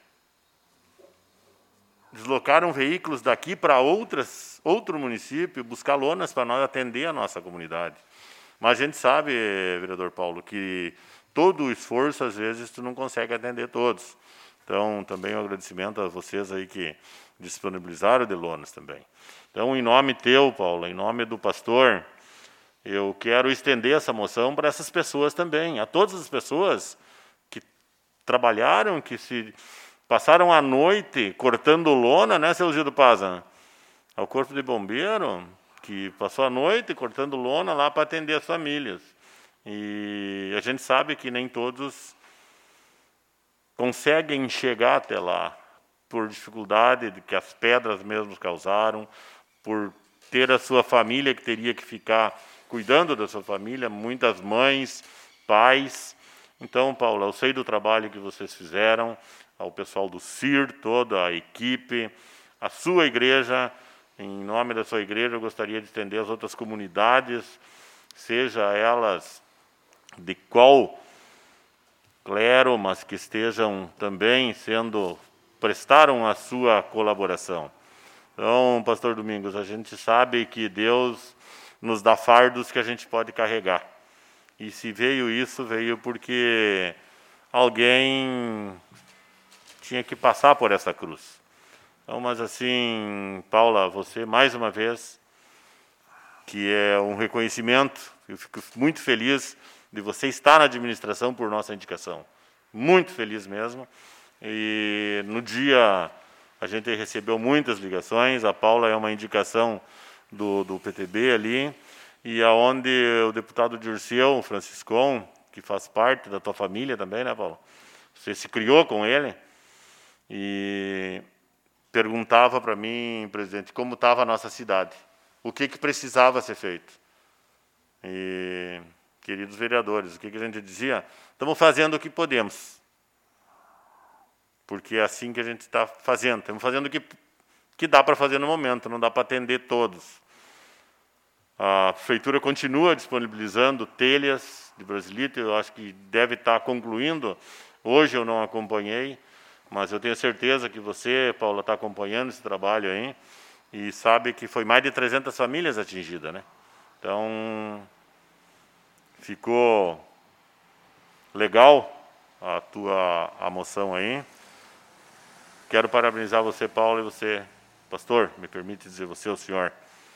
deslocaram veículos daqui para outras, outro município, buscar lonas para nós atender a nossa comunidade. Mas a gente sabe, vereador Paulo, que todo o esforço, às vezes, tu não consegue atender todos. Então, também um agradecimento a vocês aí que disponibilizaram de lonas também. Então, em nome teu, Paulo, em nome do pastor, eu quero estender essa moção para essas pessoas também, a todas as pessoas que trabalharam, que se passaram a noite cortando lona, né, seu Gildo Paza? Ao Corpo de Bombeiro, que passou a noite cortando lona lá para atender as famílias. E a gente sabe que nem todos conseguem chegar até lá, por dificuldade que as pedras mesmo causaram, por ter a sua família que teria que ficar cuidando da sua família, muitas mães, pais. Então, Paula, eu sei do trabalho que vocês fizeram, ao pessoal do C I R, toda a equipe, a sua igreja, em nome da sua igreja, eu gostaria de estender às outras comunidades, seja elas de qual clero, mas que estejam também sendo, prestaram a sua colaboração. Então, pastor Domingos, a gente sabe que Deus nos dá fardos que a gente pode carregar. E se veio isso, veio porque alguém tinha que passar por essa cruz. Então, mas assim, Paula, você mais uma vez, que é um reconhecimento, eu fico muito feliz de você estar na administração por nossa indicação. Muito feliz mesmo. E no dia a gente recebeu muitas ligações, a Paula é uma indicação do, do P T B ali, e aonde o deputado Dirceu Franciscon, que faz parte da tua família também, né, Paula? Você se criou com ele, e perguntava para mim, presidente, como estava a nossa cidade, o que, que precisava ser feito. E, queridos vereadores, o que, que a gente dizia? Estamos fazendo o que podemos. porque é assim que a gente está fazendo. Estamos fazendo o que, que dá para fazer no momento, não dá para atender todos. A prefeitura continua disponibilizando telhas de brasilite, eu acho que deve estar concluindo. Hoje eu não acompanhei, mas eu tenho certeza que você, Paula, está acompanhando esse trabalho aí e sabe que foi mais de trezentas famílias atingidas, né? Então, ficou legal a tua a moção aí. Quero parabenizar você, Paulo, e você, pastor, me permite dizer você, o senhor.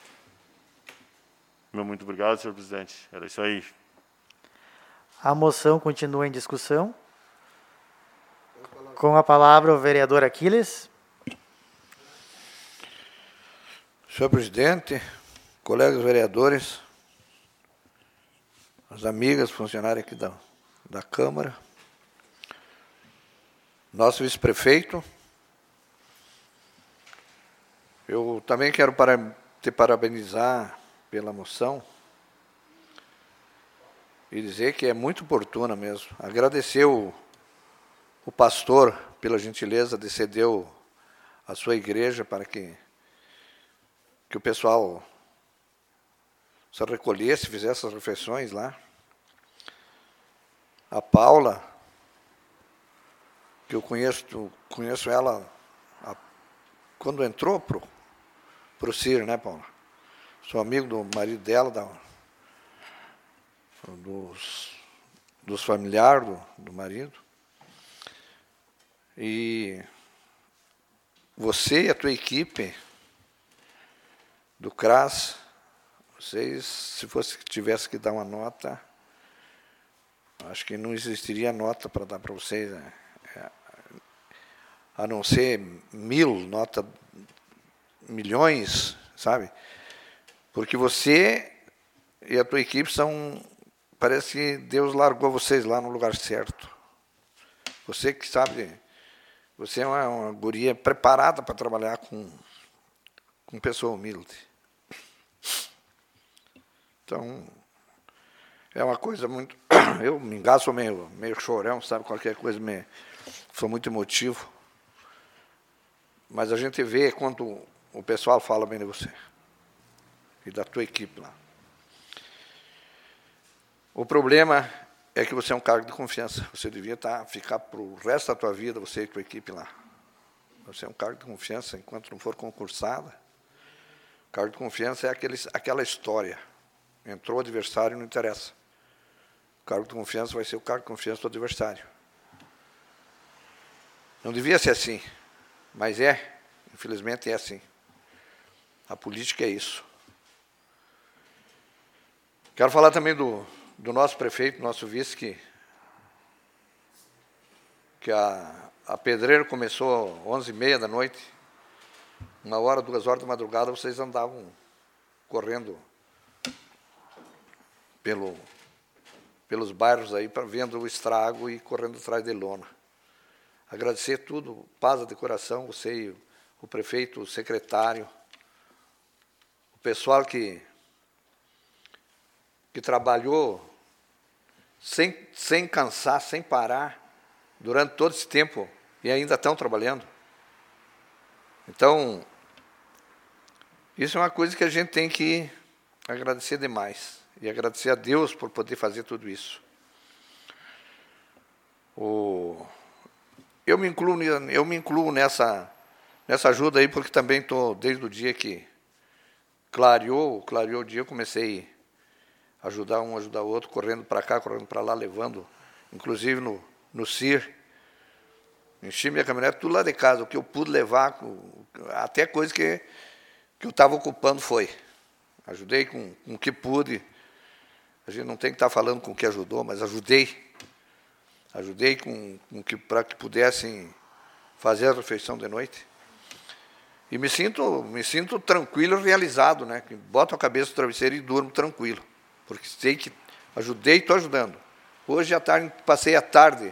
Meu muito obrigado, senhor presidente. Era isso aí. A moção continua em discussão. Com a palavra o vereador Aquiles. Senhor presidente, colegas vereadores, as amigas funcionárias aqui da, da Câmara, nosso vice-prefeito, eu também quero para, te parabenizar pela moção e dizer que é muito oportuna mesmo. Agradecer o, o pastor pela gentileza de ceder a sua igreja para que, que o pessoal se recolhesse, fizesse as refeições lá. A Paula, que eu conheço, conheço ela a, quando entrou para o C I R, né, Paula? Sou amigo do marido dela, da, dos, dos familiares do, do marido. E você e a tua equipe do C R A S, vocês, se fosse tivesse que dar uma nota, acho que não existiria nota para dar para vocês, né? É, a não ser mil, nota, milhões, sabe? Porque você e a tua equipe são, parece que Deus largou vocês lá no lugar certo. Você que sabe, você é uma, uma guria preparada para trabalhar com, com pessoa humilde. Então, é uma coisa muito... Eu me engasgo meio, meio chorão, sabe? Qualquer coisa, me, sou muito emotivo. Mas a gente vê quando o pessoal fala bem de você e da tua equipe lá. O problema é que você é um cargo de confiança. Você devia estar, ficar para o resto da tua vida, você e tua equipe lá. Você é um cargo de confiança, enquanto não for concursada. O cargo de confiança é aquele, aquela história. Entrou o adversário, não interessa. O cargo de confiança vai ser o cargo de confiança do adversário. Não devia ser assim, mas é. Infelizmente é assim. A política é isso. Quero falar também do, do nosso prefeito, nosso vice, que, que a, a pedreira começou às onze e meia da noite. Uma hora, duas horas da madrugada, vocês andavam correndo pelo, pelos bairros aí, pra, vendo o estrago e correndo atrás de lona. Agradecer tudo, paz de coração, você e o, o prefeito, o secretário, o pessoal que, que trabalhou sem, sem cansar, sem parar, durante todo esse tempo, e ainda estão trabalhando. Então, isso é uma coisa que a gente tem que agradecer demais. E agradecer a Deus por poder fazer tudo isso. O, eu me incluo, eu me incluo nessa, nessa ajuda aí, porque também estou, desde o dia que clareou, clareou o dia, eu comecei a ajudar um, ajudar o outro, correndo para cá, correndo para lá, levando, inclusive no, no C I R. Enchi minha caminhonete, tudo lá de casa, o que eu pude levar, até coisa que, que eu estava ocupando foi. Ajudei com, com o que pude. A gente não tem que estar falando com o que ajudou, mas ajudei. Ajudei com, com que, para que pudessem fazer a refeição de noite. E me sinto, me sinto tranquilo e realizado, né? Boto a cabeça no travesseiro e durmo tranquilo. Porque sei que ajudei e estou ajudando. Hoje à tarde, passei a tarde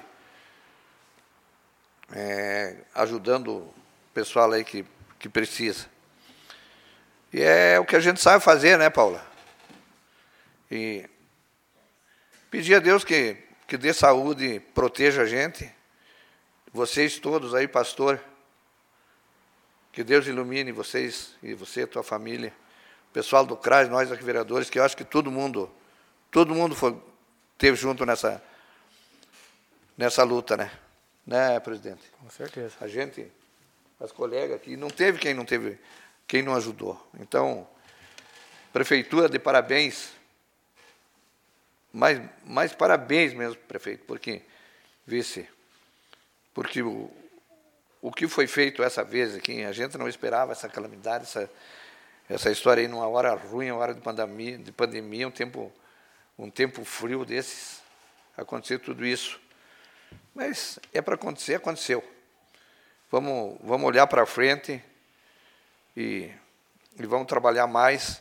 é, ajudando o pessoal aí que, que precisa. E é o que a gente sabe fazer, né, Paula? E pedir a Deus que, que dê saúde, proteja a gente, vocês todos aí, pastor, que Deus ilumine vocês e você, a tua família, o pessoal do C R A S, nós aqui vereadores, que eu acho que todo mundo, todo mundo foi, teve junto nessa, nessa luta, né? Né, presidente? Com certeza. A gente, as colegas aqui, não teve quem não teve, quem não ajudou. Então, prefeitura, de parabéns, mais, mais parabéns mesmo, prefeito, porque, vice, porque o, o que foi feito essa vez aqui, a gente não esperava essa calamidade, essa, essa história aí numa hora ruim, uma hora de pandemia, de pandemia, um tempo, um tempo frio desses, acontecer tudo isso. Mas é para acontecer, aconteceu. Vamos, vamos olhar para frente e, e vamos trabalhar mais.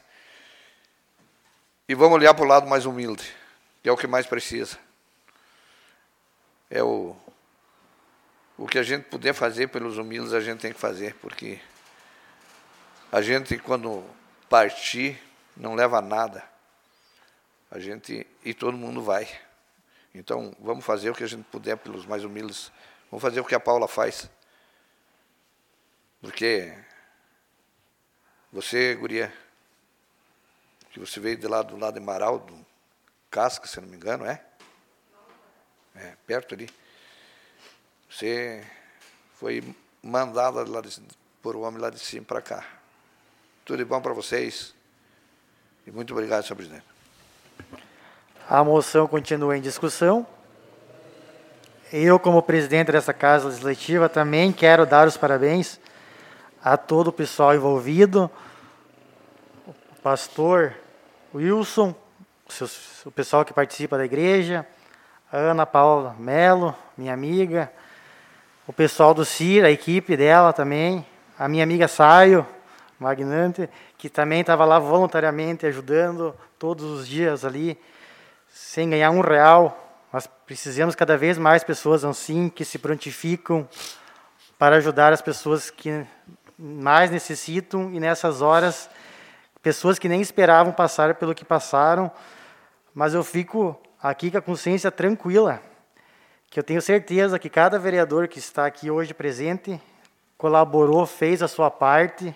E vamos olhar para o lado mais humilde, que é o que mais precisa. É o, o que a gente puder fazer pelos humildes, a gente tem que fazer, porque a gente, quando partir, não leva nada. A gente, e todo mundo vai. Então, vamos fazer o que a gente puder pelos mais humildes. Vamos fazer o que a Paula faz. Porque você, guria, que você veio de lá do lado de Marau, do Casca, se não me engano, é? É, perto ali. Você foi mandada lá de, por o homem lá de cima para cá. Tudo de bom para vocês. E muito obrigado, senhor presidente. A moção continua em discussão. Eu, como presidente dessa Casa Legislativa, também quero dar os parabéns a todo o pessoal envolvido, o pastor Wilson, o pessoal que participa da igreja, a Ana Paula Melo, minha amiga, o pessoal do C I R, a equipe dela também, a minha amiga Saio, Magnante, que também estava lá voluntariamente ajudando todos os dias ali, sem ganhar um real. Nós precisamos cada vez mais pessoas assim, que se prontificam para ajudar as pessoas que mais necessitam, e nessas horas, pessoas que nem esperavam passar pelo que passaram, mas eu fico aqui com a consciência tranquila, que eu tenho certeza que cada vereador que está aqui hoje presente colaborou, fez a sua parte,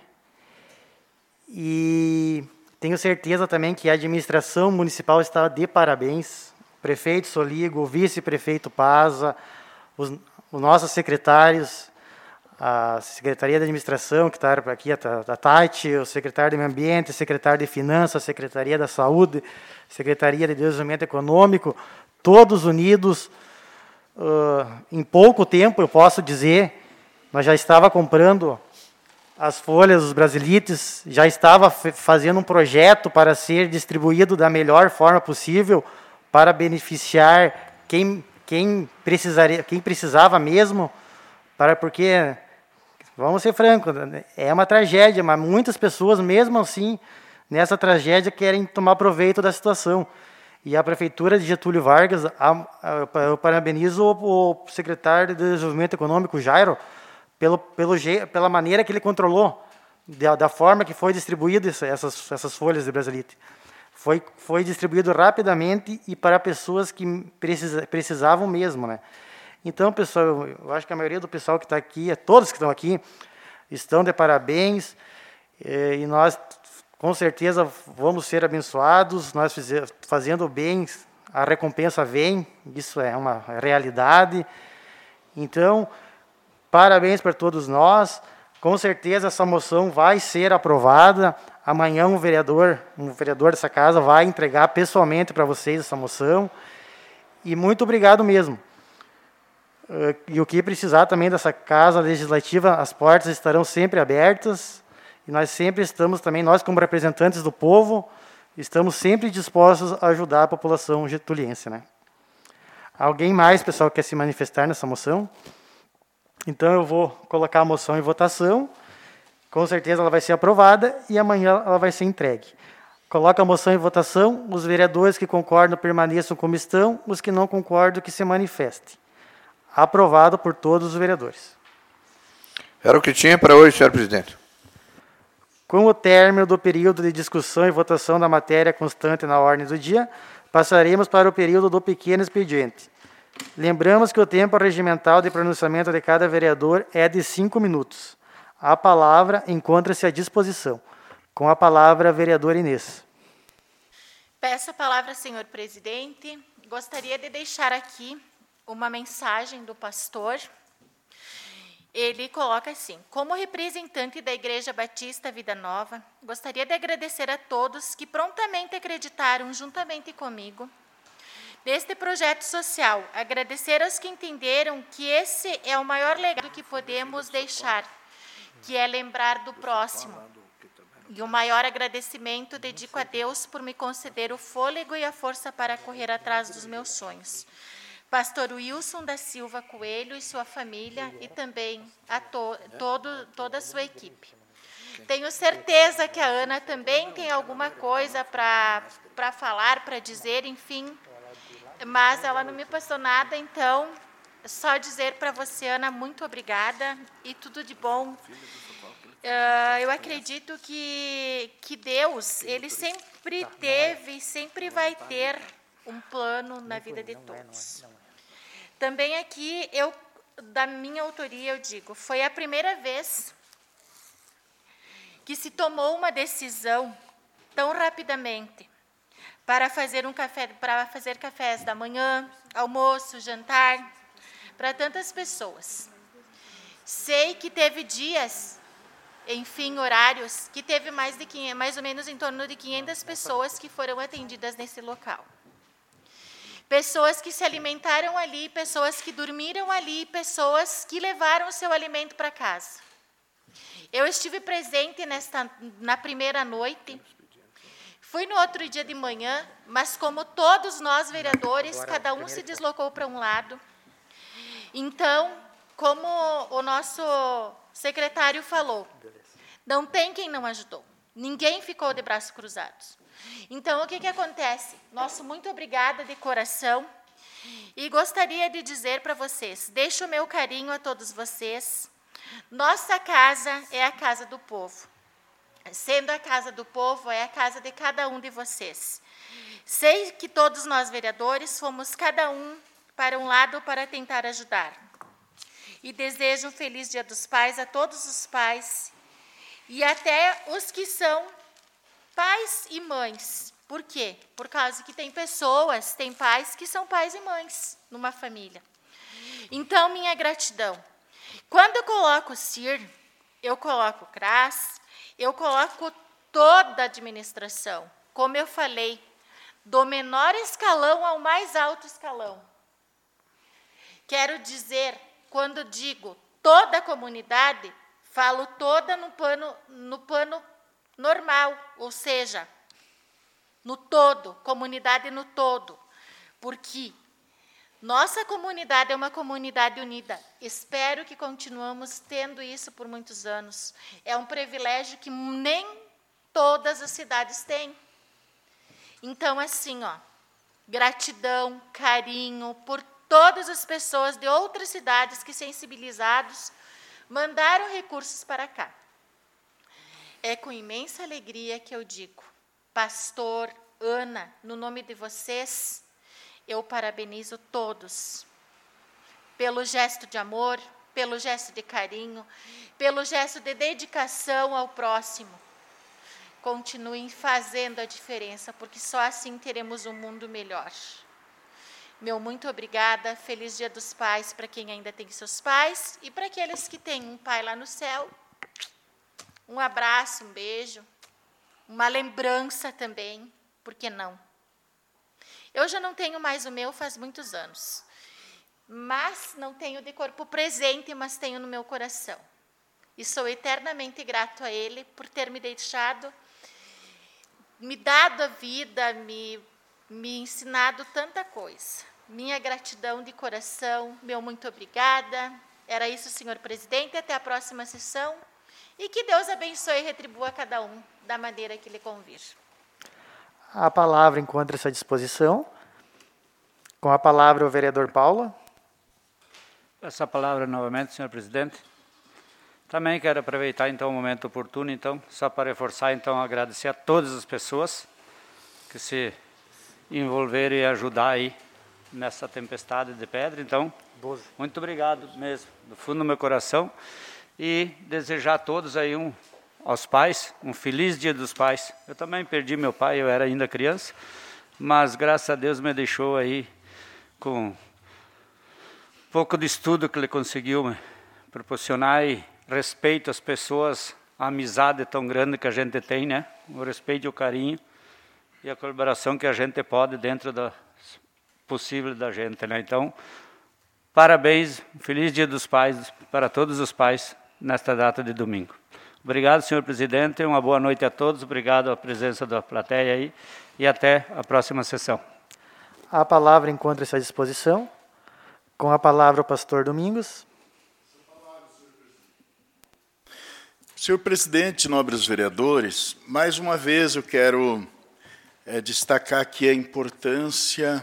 e tenho certeza também que a administração municipal está de parabéns. O prefeito Soligo, o vice-prefeito Paza, os, os nossos secretários, a Secretaria de Administração, que está aqui, a, a Tati, o secretário de Meio Ambiente, o secretário de Finanças, a Secretaria da Saúde, a Secretaria de Desenvolvimento Econômico, todos unidos. Uh, em pouco tempo, eu posso dizer, nós já estava comprando as folhas dos brasilites, já estava fazendo um projeto para ser distribuído da melhor forma possível, para beneficiar quem, quem, precisaria, quem precisava mesmo, para, porque, vamos ser francos, é uma tragédia, mas muitas pessoas, mesmo assim, nessa tragédia, querem tomar proveito da situação. E a Prefeitura de Getúlio Vargas, a, a, eu parabenizo o, o secretário de Desenvolvimento Econômico, Jairo, Pelo, pelo, pela maneira que ele controlou, da, da forma que foi distribuído essas, essas folhas de brasilite. Foi, foi distribuído rapidamente e para pessoas que precisa, precisavam mesmo, né? Então, pessoal, eu acho que a maioria do pessoal que está aqui, todos que estão aqui, estão de parabéns, e nós, com certeza, vamos ser abençoados, nós fizer, fazendo bem, a recompensa vem, isso é uma realidade. Então, parabéns para todos nós. Com certeza essa moção vai ser aprovada. Amanhã um vereador, um vereador dessa casa vai entregar pessoalmente para vocês essa moção. E muito obrigado mesmo. E o que precisar também dessa Casa Legislativa, as portas estarão sempre abertas. E nós sempre estamos também, nós como representantes do povo, estamos sempre dispostos a ajudar a população getuliense, né? Alguém mais, pessoal, quer se manifestar nessa moção? Então, eu vou colocar a moção em votação. Com certeza ela vai ser aprovada e amanhã ela vai ser entregue. Coloca a moção em votação. Os vereadores que concordam permaneçam como estão. Os que não concordam, que se manifestem. Aprovado por todos os vereadores. Era o que tinha para hoje, senhor presidente. Com o término do período de discussão e votação da matéria constante na ordem do dia, passaremos para o período do pequeno expediente, Lembramos que o tempo regimental de pronunciamento de cada vereador é de cinco minutos. A palavra encontra-se à disposição. Com a palavra, a vereadora Inês. Peço a palavra, senhor presidente. Gostaria de deixar aqui uma mensagem do pastor. Ele coloca assim: como representante da Igreja Batista Vida Nova, gostaria de agradecer a todos que prontamente acreditaram juntamente comigo neste projeto social. Agradecer aos que entenderam que esse é o maior legado que podemos deixar, que é lembrar do próximo. E o maior agradecimento dedico a Deus por me conceder o fôlego e a força para correr atrás dos meus sonhos. Pastor Wilson da Silva Coelho e sua família, e também a to, todo, toda a sua equipe. Tenho certeza que a Ana também tem alguma coisa para para falar, para dizer, enfim, mas ela não me passou nada, então, só dizer para você, Ana, muito obrigada e tudo de bom. Uh, eu acredito que, que Deus, Ele sempre teve, sempre vai ter um plano na vida de todos. Também aqui, eu, da minha autoria, eu digo, foi a primeira vez que se tomou uma decisão tão rapidamente para fazer um café, para fazer cafés da manhã, almoço, jantar, para tantas pessoas. Sei que teve dias, enfim, horários, que teve mais, de quinhentas, mais ou menos em torno de quinhentas pessoas que foram atendidas nesse local. Pessoas que se alimentaram ali, pessoas que dormiram ali, pessoas que levaram o seu alimento para casa. Eu estive presente nesta, na primeira noite, fui no outro dia de manhã, mas como todos nós vereadores, cada um se deslocou para um lado. Então, como o nosso secretário falou, não tem quem não ajudou. Ninguém ficou de braços cruzados. Então, o que, que acontece? Nosso muito obrigada de coração. E gostaria de dizer para vocês, deixo o meu carinho a todos vocês. Nossa casa é a casa do povo. Sendo a casa do povo, é a casa de cada um de vocês. Sei que todos nós vereadores fomos cada um para um lado para tentar ajudar. E desejo um feliz Dia dos Pais a todos os pais e até os que são pais e mães. Por quê? Por causa que tem pessoas, tem pais que são pais e mães numa família. Então, minha gratidão. Quando eu coloco o C I R, eu coloco o C R A S, eu coloco toda a administração. Como eu falei, do menor escalão ao mais alto escalão. Quero dizer, quando digo toda a comunidade, falo toda no plano, no plano normal, ou seja, no todo, comunidade no todo, porque nossa comunidade é uma comunidade unida. Espero que continuemos tendo isso por muitos anos. É um privilégio que nem todas as cidades têm. Então, assim, ó, gratidão, carinho por todas as pessoas de outras cidades que, sensibilizados, mandaram recursos para cá. É com imensa alegria que eu digo, pastor, Ana, no nome de vocês, eu parabenizo todos pelo gesto de amor, pelo gesto de carinho, pelo gesto de dedicação ao próximo. Continuem fazendo a diferença, porque só assim teremos um mundo melhor. Meu muito obrigada, feliz Dia dos Pais para quem ainda tem seus pais e para aqueles que têm um pai lá no céu. Um abraço, um beijo, uma lembrança também, por que não? Eu já não tenho mais o meu faz muitos anos, mas não tenho de corpo presente, mas tenho no meu coração. E sou eternamente grato a Ele por ter me deixado, me dado a vida, me, me ensinado tanta coisa. Minha gratidão de coração, meu muito obrigada. Era isso, senhor presidente, até a próxima sessão. E que Deus abençoe e retribua cada um da maneira que lhe convir. A palavra encontra-se à disposição. Com a palavra, o vereador Paula. Essa palavra novamente, senhor presidente. Também quero aproveitar, então, o momento oportuno, então, só para reforçar, então, agradecer a todas as pessoas que se envolveram e ajudar aí nessa tempestade de pedra. Então, muito obrigado mesmo, do fundo do meu coração. E desejar a todos aí, um, aos pais, um feliz Dia dos Pais. Eu também perdi meu pai, eu era ainda criança, mas graças a Deus me deixou aí com pouco de estudo que ele conseguiu me proporcionar e respeito às pessoas, a amizade tão grande que a gente tem, né? O respeito e o carinho e a colaboração que a gente pode dentro do possível da gente, né? Então, parabéns, feliz Dia dos Pais para todos os pais nesta data de domingo. Obrigado, senhor presidente, uma boa noite a todos, obrigado à presença da plateia aí e até a próxima sessão. A palavra encontra-se à disposição. Com a palavra o pastor Domingos. Senhor presidente, nobres vereadores, mais uma vez eu quero é, destacar aqui a importância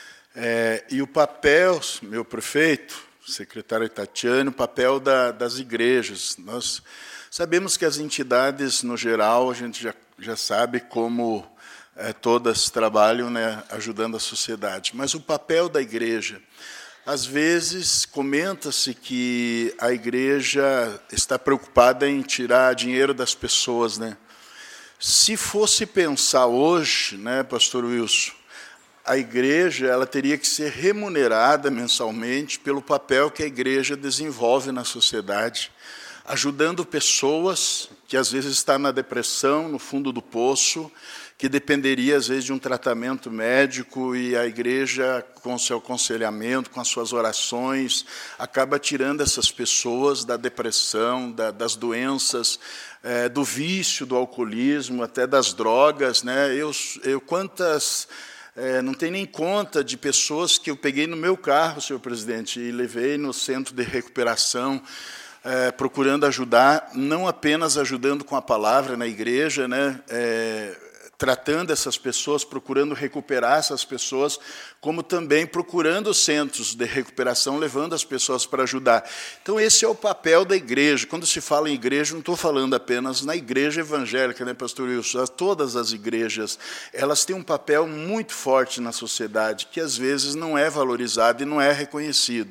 é, e o papel, meu prefeito, secretário Tatiane, o papel da, das igrejas. Nós sabemos que as entidades, no geral, a gente já, já sabe como é, todas trabalham, né, ajudando a sociedade, mas o papel da igreja. Às vezes, comenta-se que a igreja está preocupada em tirar dinheiro das pessoas, né? Se fosse pensar hoje, né, pastor Wilson, a igreja ela teria que ser remunerada mensalmente pelo papel que a igreja desenvolve na sociedade, ajudando pessoas que às vezes estão na depressão, no fundo do poço, que dependeria, às vezes, de um tratamento médico, e a igreja, com o seu aconselhamento, com as suas orações, acaba tirando essas pessoas da depressão, da, das doenças, é, do vício, do alcoolismo, até das drogas, né? Eu, eu quantas... É, não tem nem conta de pessoas que eu peguei no meu carro, senhor presidente, e levei no centro de recuperação, é, procurando ajudar, não apenas ajudando com a palavra na igreja, né, é, tratando essas pessoas, procurando recuperar essas pessoas, como também procurando centros de recuperação, levando as pessoas para ajudar. Então, esse é o papel da igreja. Quando se fala em igreja, não estou falando apenas na igreja evangélica, né, pastor Wilson? Todas as igrejas, elas têm um papel muito forte na sociedade, que às vezes não é valorizado e não é reconhecido.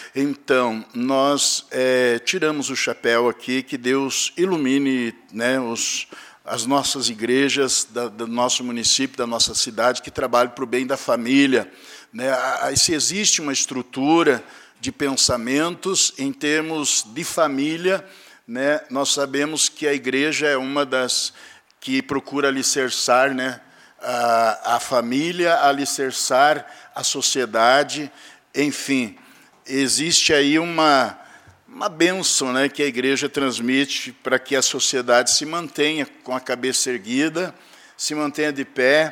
Então, nós é, tiramos o chapéu aqui, que Deus ilumine, né, os... as nossas igrejas da, do nosso município, da nossa cidade, que trabalham para o bem da família, né? Se existe uma estrutura de pensamentos em termos de família, né? Nós sabemos que a igreja é uma das que procura alicerçar, né, a, a família, alicerçar a sociedade, enfim, existe aí uma... uma bênção, né, que a igreja transmite para que a sociedade se mantenha com a cabeça erguida, se mantenha de pé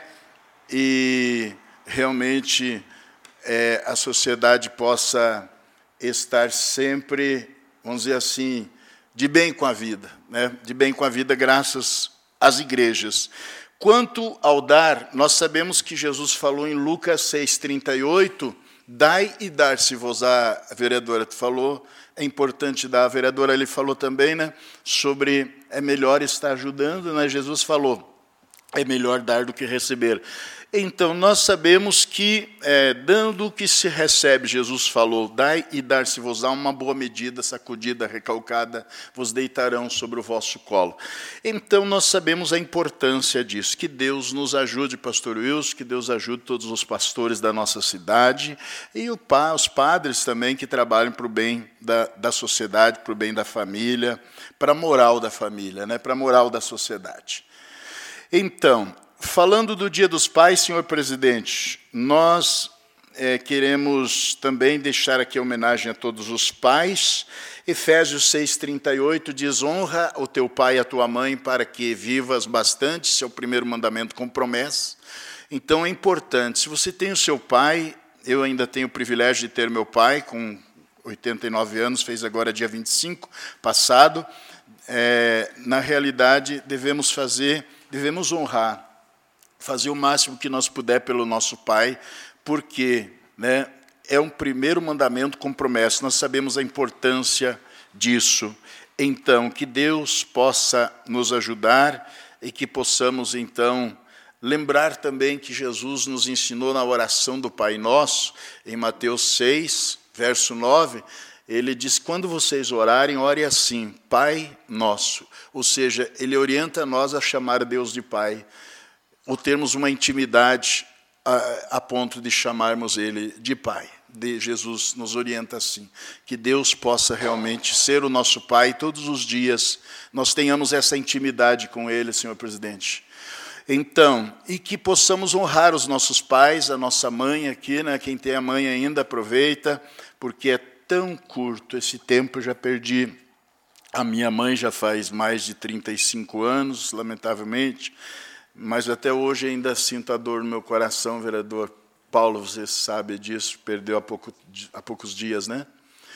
e realmente é, a sociedade possa estar sempre, vamos dizer assim, de bem com a vida, né, de bem com a vida graças às igrejas. Quanto ao dar, nós sabemos que Jesus falou em Lucas seis, trinta e oito, dai e dar-se-vos-á, a vereadora falou, é importante dar, a vereadora ele falou também, né, sobre é melhor estar ajudando, né, Jesus falou, é melhor dar do que receber. Então, nós sabemos que, é, dando o que se recebe, Jesus falou, dai e dar-se-vos-á, uma boa medida, sacudida, recalcada, vos deitarão sobre o vosso colo. Então, nós sabemos a importância disso, que Deus nos ajude, pastor Wilson, que Deus ajude todos os pastores da nossa cidade, e o pa, os padres também, que trabalham para o bem da, da sociedade, para o bem da família, para a moral da família, né, para a moral da sociedade. Então, falando do Dia dos Pais, senhor presidente, nós é, queremos também deixar aqui a homenagem a todos os pais. Efésios seis, trinta e oito diz, honra o teu pai e a tua mãe para que vivas bastante, esse é o primeiro mandamento com promessa. Então é importante, se você tem o seu pai, eu ainda tenho o privilégio de ter meu pai, com oitenta e nove anos, fez agora dia vinte e cinco, passado, é, na realidade devemos fazer, devemos honrar, fazer o máximo que nós puder pelo nosso pai, porque, né, é um primeiro mandamento com promessa, nós sabemos a importância disso. Então, que Deus possa nos ajudar e que possamos, então, Lembrar também que Jesus nos ensinou na oração do Pai Nosso, em Mateus seis, verso nove, ele diz, quando vocês orarem, ore assim, Pai Nosso. Ou seja, ele orienta nós a chamar Deus de Pai, ou termos uma intimidade a, a ponto de chamarmos Ele de Pai. De Jesus nos orienta assim, que Deus possa realmente ser o nosso Pai, todos os dias nós tenhamos essa intimidade com Ele, senhor presidente. Então, e que possamos honrar os nossos pais, a nossa mãe aqui, né? Quem tem a mãe ainda aproveita, porque é tão curto esse tempo, eu já perdi a minha mãe já faz mais de trinta e cinco anos, lamentavelmente, mas até hoje ainda sinto a dor no meu coração, vereador Paulo, você sabe disso, perdeu há, pouco, há poucos dias, né?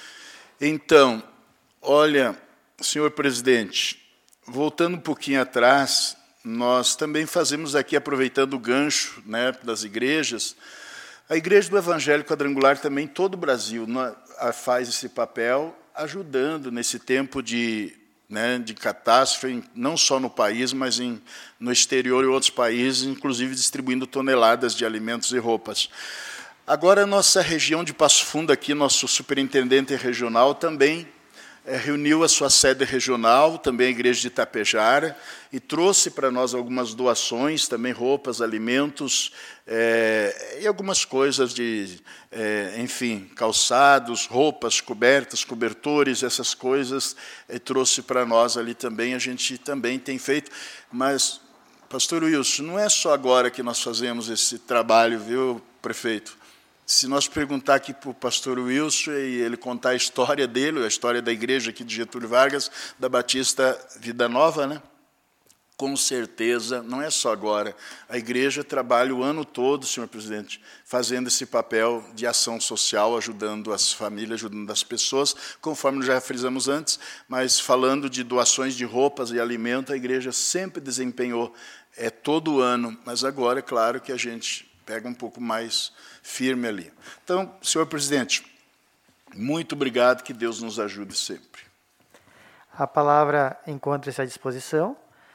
Então, olha, senhor presidente, voltando um pouquinho atrás, nós também fazemos aqui, aproveitando o gancho, né, das igrejas, a Igreja do Evangelho Quadrangular também, todo o Brasil, faz esse papel, ajudando nesse tempo de, né, de catástrofe, não só no país, mas em, no exterior e outros países, inclusive distribuindo toneladas de alimentos e roupas. Agora, a nossa região de Passo Fundo, aqui, nosso superintendente regional também é, reuniu a sua sede regional, também a Igreja de Itapejara, e trouxe para nós algumas doações, também roupas, alimentos, é, e algumas coisas de, é, enfim, calçados, roupas, cobertas, cobertores, essas coisas, é, trouxe para nós ali também, a gente também tem feito, mas, pastor Wilson, não é só agora que nós fazemos esse trabalho, viu, prefeito? Se nós perguntar aqui para o pastor Wilson e ele contar a história dele, a história da igreja aqui de Getúlio Vargas, da Batista Vida Nova, né? Com certeza, não é só agora. A igreja trabalha o ano todo, senhor presidente, fazendo esse papel de ação social, ajudando as famílias, ajudando as pessoas, conforme já frisamos antes, mas falando de doações de roupas e alimento, a igreja sempre desempenhou, é todo ano, mas agora, é claro que a gente pega um pouco mais firme ali. Então, senhor presidente, muito obrigado, que Deus nos ajude sempre. A palavra encontra-se à disposição.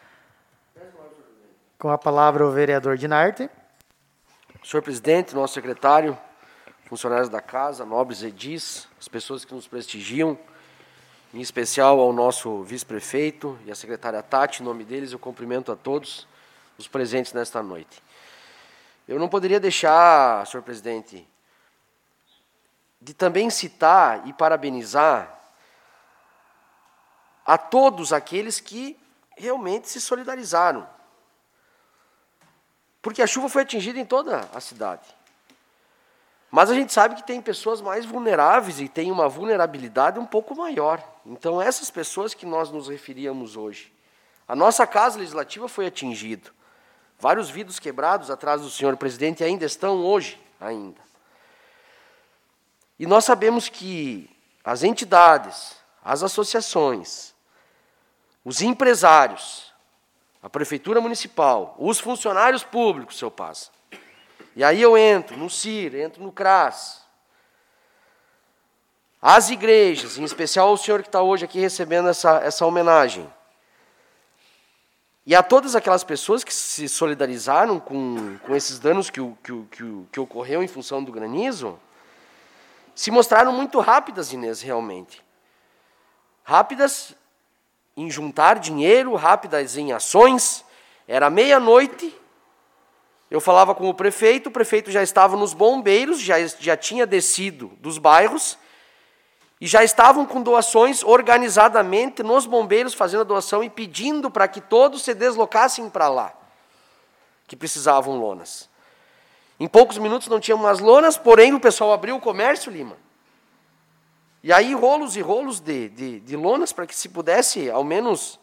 Com a palavra o vereador Dinarte. Senhor presidente, nosso secretário, funcionários da casa, nobres edis, as pessoas que nos prestigiam, em especial ao nosso vice-prefeito e à secretária Tati, em nome deles eu cumprimento a todos os presentes nesta noite. Eu não poderia deixar, senhor presidente, de também citar e parabenizar a todos aqueles que realmente se solidarizaram. Porque a chuva foi atingida em toda a cidade. Mas a gente sabe que tem pessoas mais vulneráveis e tem uma vulnerabilidade um pouco maior. Então, essas pessoas que nós nos referíamos hoje. A nossa Casa Legislativa foi atingida. Vários vidros quebrados atrás do senhor presidente ainda estão hoje, ainda. E nós sabemos que as entidades, as associações, os empresários, a Prefeitura Municipal, os funcionários públicos, seu Paz. E aí eu entro no C I R, entro no C R A S. As igrejas, em especial o senhor que está hoje aqui recebendo essa, essa homenagem. E a todas aquelas pessoas que se solidarizaram com, com esses danos que, que, que, que ocorreu em função do granizo, se mostraram muito rápidas, Inês, realmente. Rápidas em juntar dinheiro, rápidas em ações. Era meia-noite, eu falava com o prefeito, o prefeito já estava nos bombeiros, já, já tinha descido dos bairros, e já estavam com doações organizadamente nos bombeiros, fazendo a doação e pedindo para que todos se deslocassem para lá, que precisavam lonas. Em poucos minutos não tinham mais lonas, porém o pessoal abriu o comércio, Lima. E aí rolos e rolos de, de, de lonas para que se pudesse, ao menos,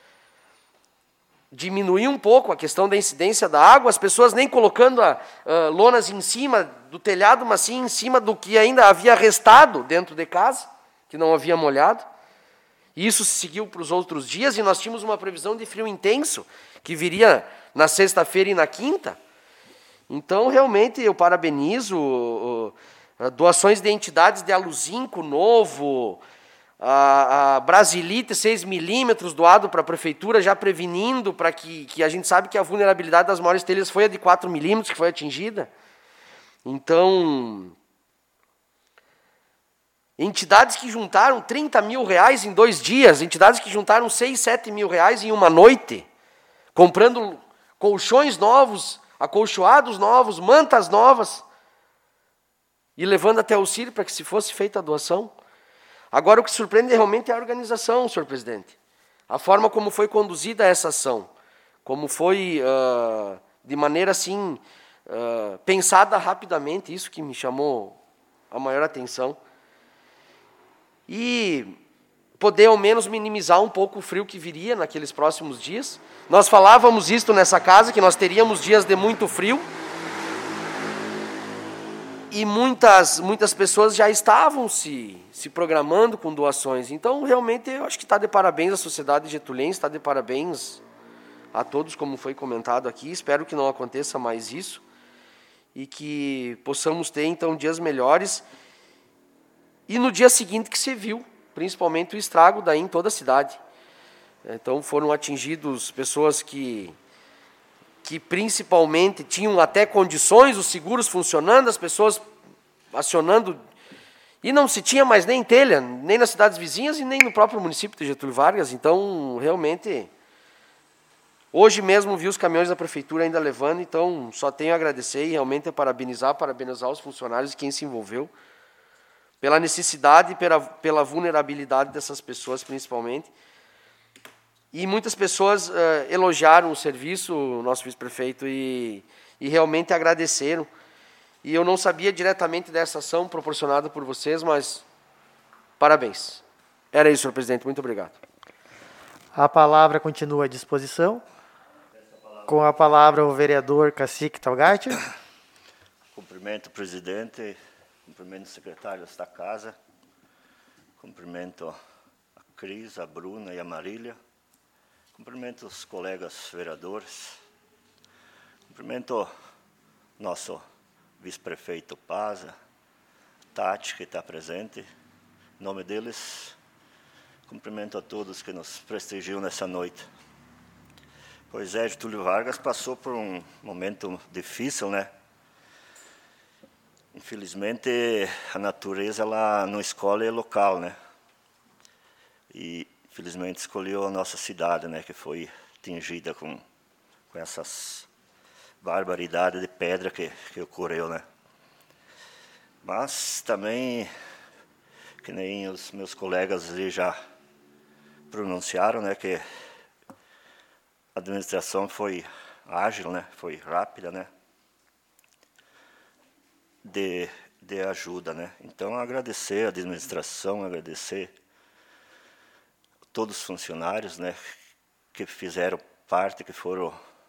diminuir um pouco a questão da incidência da água, as pessoas nem colocando a, a, lonas em cima do telhado, mas sim em cima do que ainda havia restado dentro de casa, que não havia molhado. E isso se seguiu para os outros dias, e nós tínhamos uma previsão de frio intenso, que viria na sexta-feira e na quinta. Então, realmente, eu parabenizo uh, uh, doações de entidades de Aluzinco Novo, a, a Brasilite seis milímetros doado para a prefeitura, já prevenindo para que, que a gente sabe que a vulnerabilidade das maiores telhas foi a de quatro milímetros que foi atingida. Então, entidades que juntaram trinta mil reais em dois dias, entidades que juntaram seis, sete mil reais em uma noite, comprando colchões novos, acolchoados novos, mantas novas, e levando até o C I R para que se fosse feita a doação. Agora, o que surpreende realmente é a organização, senhor presidente. A forma como foi conduzida essa ação, como foi, uh, de maneira assim, uh, pensada rapidamente, isso que me chamou a maior atenção. E poder, ao menos, minimizar um pouco o frio que viria naqueles próximos dias. Nós falávamos isto nessa casa, que nós teríamos dias de muito frio, e muitas, muitas pessoas já estavam se, se programando com doações. Então, realmente, eu acho que está de parabéns a sociedade getulense, está de parabéns a todos, como foi comentado aqui. Espero que não aconteça mais isso e que possamos ter, então, dias melhores. E no dia seguinte que se viu, principalmente o estrago daí em toda a cidade. Então, foram atingidos pessoas que... que principalmente tinham até condições, os seguros funcionando, as pessoas acionando, e não se tinha mais nem telha, nem nas cidades vizinhas e nem no próprio município de Getúlio Vargas. Então, realmente, hoje mesmo vi os caminhões da prefeitura ainda levando, então só tenho a agradecer e realmente parabenizar, parabenizar os funcionários e quem se envolveu, pela necessidade e pela, pela vulnerabilidade dessas pessoas, principalmente. E muitas pessoas uh, elogiaram o serviço, o nosso vice-prefeito, e, e realmente agradeceram. E eu não sabia diretamente dessa ação proporcionada por vocês, mas parabéns. Era isso, senhor presidente. Muito obrigado. A palavra continua à disposição. Com a palavra o vereador Cacique Talgatti. Cumprimento o presidente, cumprimento o secretário desta casa, cumprimento a Cris, a Bruna e a Marília. Cumprimento os colegas vereadores, cumprimento nosso vice-prefeito Paza, Tati, que está presente. Em nome deles, cumprimento a todos que nos prestigiam nessa noite. Pois é, Getúlio Vargas passou por um momento difícil, né? Infelizmente, a natureza ela não escolhe local, né? E infelizmente escolheu a nossa cidade, né, que foi atingida com, com essas barbaridades de pedra que, que ocorreu, né. Mas também, que nem os meus colegas ali já pronunciaram, né, que a administração foi ágil, né, foi rápida, né, de, de ajuda, né. Então, agradecer a administração, agradecer todos os funcionários, né, que fizeram parte, que foram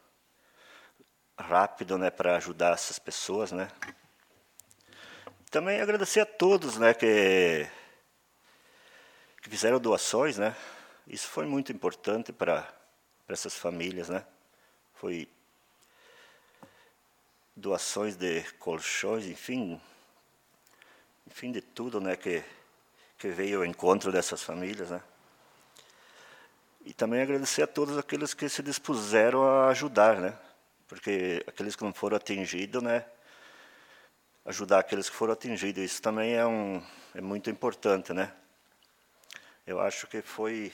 rápido, né, para ajudar essas pessoas, né. Também agradecer a todos, né, que que fizeram doações, né. Isso foi muito importante para para essas famílias, né. Foi doações de colchões, enfim, enfim de tudo, né, que que veio ao encontro dessas famílias, né. E também agradecer a todos aqueles que se dispuseram a ajudar, né? Porque aqueles que não foram atingidos, né? Ajudar aqueles que foram atingidos, isso também é, um, é muito importante, né? Eu acho que foi,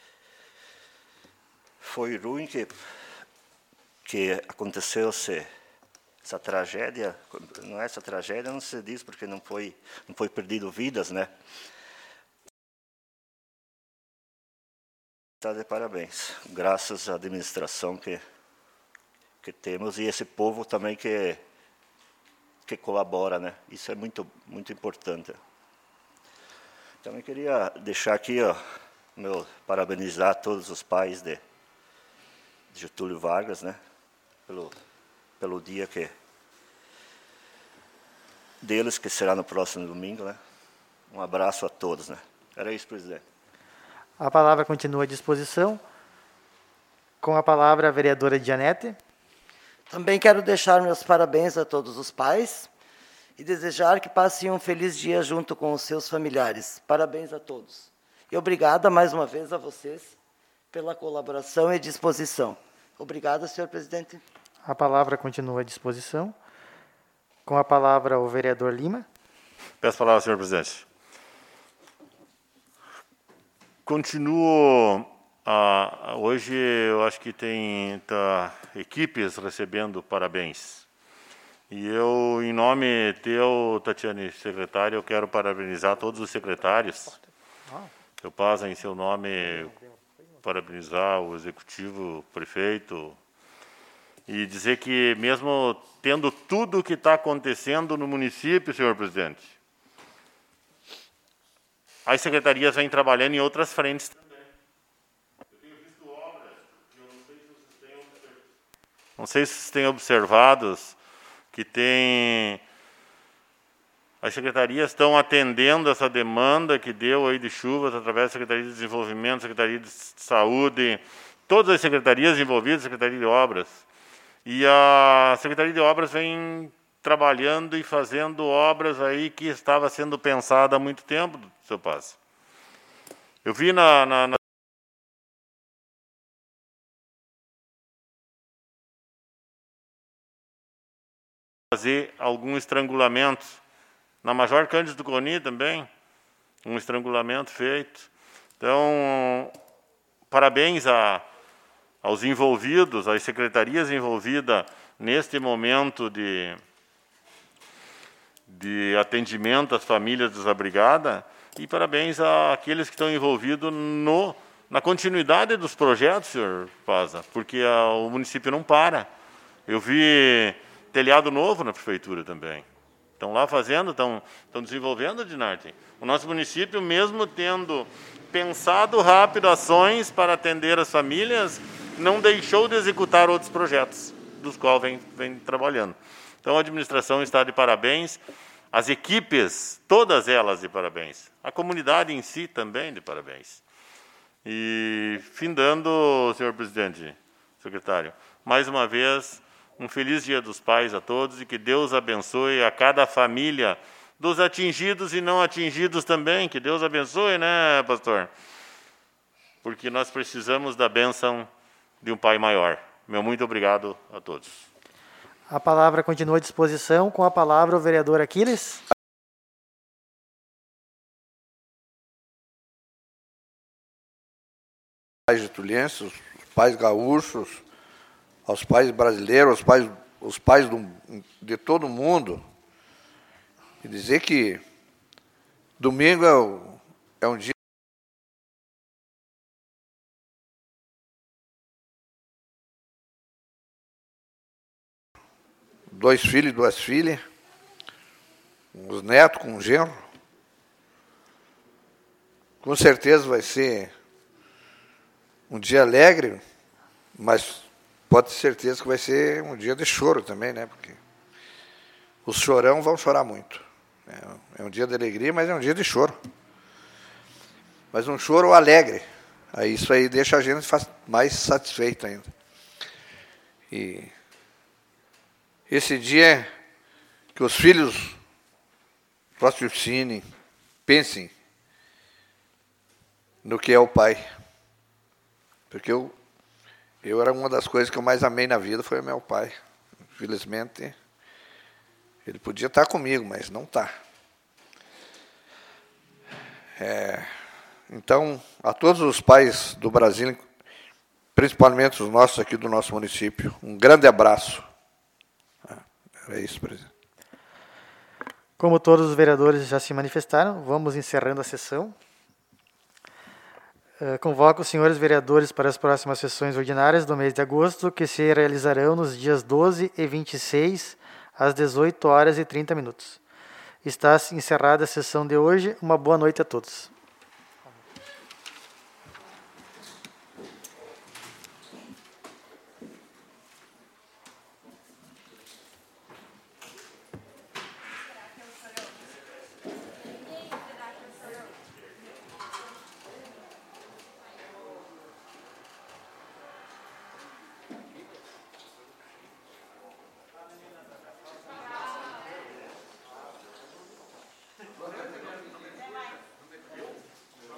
foi ruim que, que aconteceu -se essa tragédia, não é essa tragédia, não se diz, porque não foi, não foi perdido vidas, né? Está de parabéns, graças à administração que, que temos e esse povo também que, que colabora, né? Isso é muito, muito importante. Também queria deixar aqui, ó, meu, parabenizar todos os pais de, de Getúlio Vargas, né? Pelo, pelo dia que deles, que será no próximo domingo, né? Um abraço a todos, né? Era isso, presidente. A palavra continua à disposição. Com a palavra, a vereadora Dianete. Também quero deixar meus parabéns a todos os pais e desejar que passem um feliz dia junto com os seus familiares. Parabéns a todos. E obrigada mais uma vez a vocês pela colaboração e disposição. Obrigado, senhor presidente. A palavra continua à disposição. Com a palavra, o vereador Lima. Peço a palavra, senhor presidente. Continuo, ah, hoje eu acho que tem tá, equipes recebendo parabéns. E eu, em nome teu, Tatiane, secretária, eu quero parabenizar todos os secretários. Eu passo em seu nome parabenizar o executivo, o prefeito, e dizer que mesmo tendo tudo o que está acontecendo no município, senhor presidente, as secretarias vêm trabalhando em outras frentes também. Eu tenho visto obras, que eu não sei se vocês têm observado, não sei se vocês têm observado, que tem... As secretarias estão atendendo essa demanda que deu aí de chuvas através da Secretaria de Desenvolvimento, Secretaria de Saúde, todas as secretarias envolvidas, Secretaria de Obras. E a Secretaria de Obras vem trabalhando e fazendo obras aí que estava sendo pensada há muito tempo, seu Paz. Eu vi na, na, na fazer algum estrangulamento. Na Major Cândido Coni também, um estrangulamento feito. Então, parabéns a, aos envolvidos, às secretarias envolvidas neste momento de, de atendimento às famílias desabrigadas e parabéns àqueles que estão envolvidos no, na continuidade dos projetos, senhor Paza, porque a, o município não para. Eu vi telhado novo na prefeitura também. Estão lá fazendo, estão, estão desenvolvendo, Dinarte. O nosso município, mesmo tendo pensado rápido ações para atender as famílias, não deixou de executar outros projetos, dos quais vem, vem trabalhando. Então, a administração está de parabéns, as equipes, todas elas de parabéns. A comunidade em si também de parabéns. E, findando, senhor presidente, secretário, mais uma vez... Um feliz Dia dos Pais a todos e que Deus abençoe a cada família, dos atingidos e não atingidos também. Que Deus abençoe, né, pastor? Porque nós precisamos da bênção de um Pai maior. Meu muito obrigado a todos. A palavra continua à disposição. Com a palavra, o vereador Aquiles. Pais getulienses, os pais gaúchos, aos pais brasileiros, aos pais, os pais do, de todo mundo, e dizer que domingo é, o, é um dia dois filhos e duas filhas, os netos com um genro. Com certeza vai ser um dia alegre, mas pode ter certeza que vai ser um dia de choro também, né? Porque os chorão vão chorar muito. É um dia de alegria, mas é um dia de choro. Mas um choro alegre. Aí isso aí deixa a gente mais satisfeito ainda. E esse dia que os filhos raciocinem, pensem no que é o pai. Porque eu Eu era uma das coisas que eu mais amei na vida, foi o meu pai. Infelizmente, ele podia estar comigo, mas não está. É, então, a todos os pais do Brasil, principalmente os nossos aqui do nosso município, um grande abraço. Era isso, presidente. Como todos os vereadores já se manifestaram, vamos encerrando a sessão. Uh, convoco os senhores vereadores para as próximas sessões ordinárias do mês de agosto, que se realizarão nos dias doze e vinte e seis, às dezoito horas e trinta minutos. Está encerrada a sessão de hoje. Uma boa noite a todos.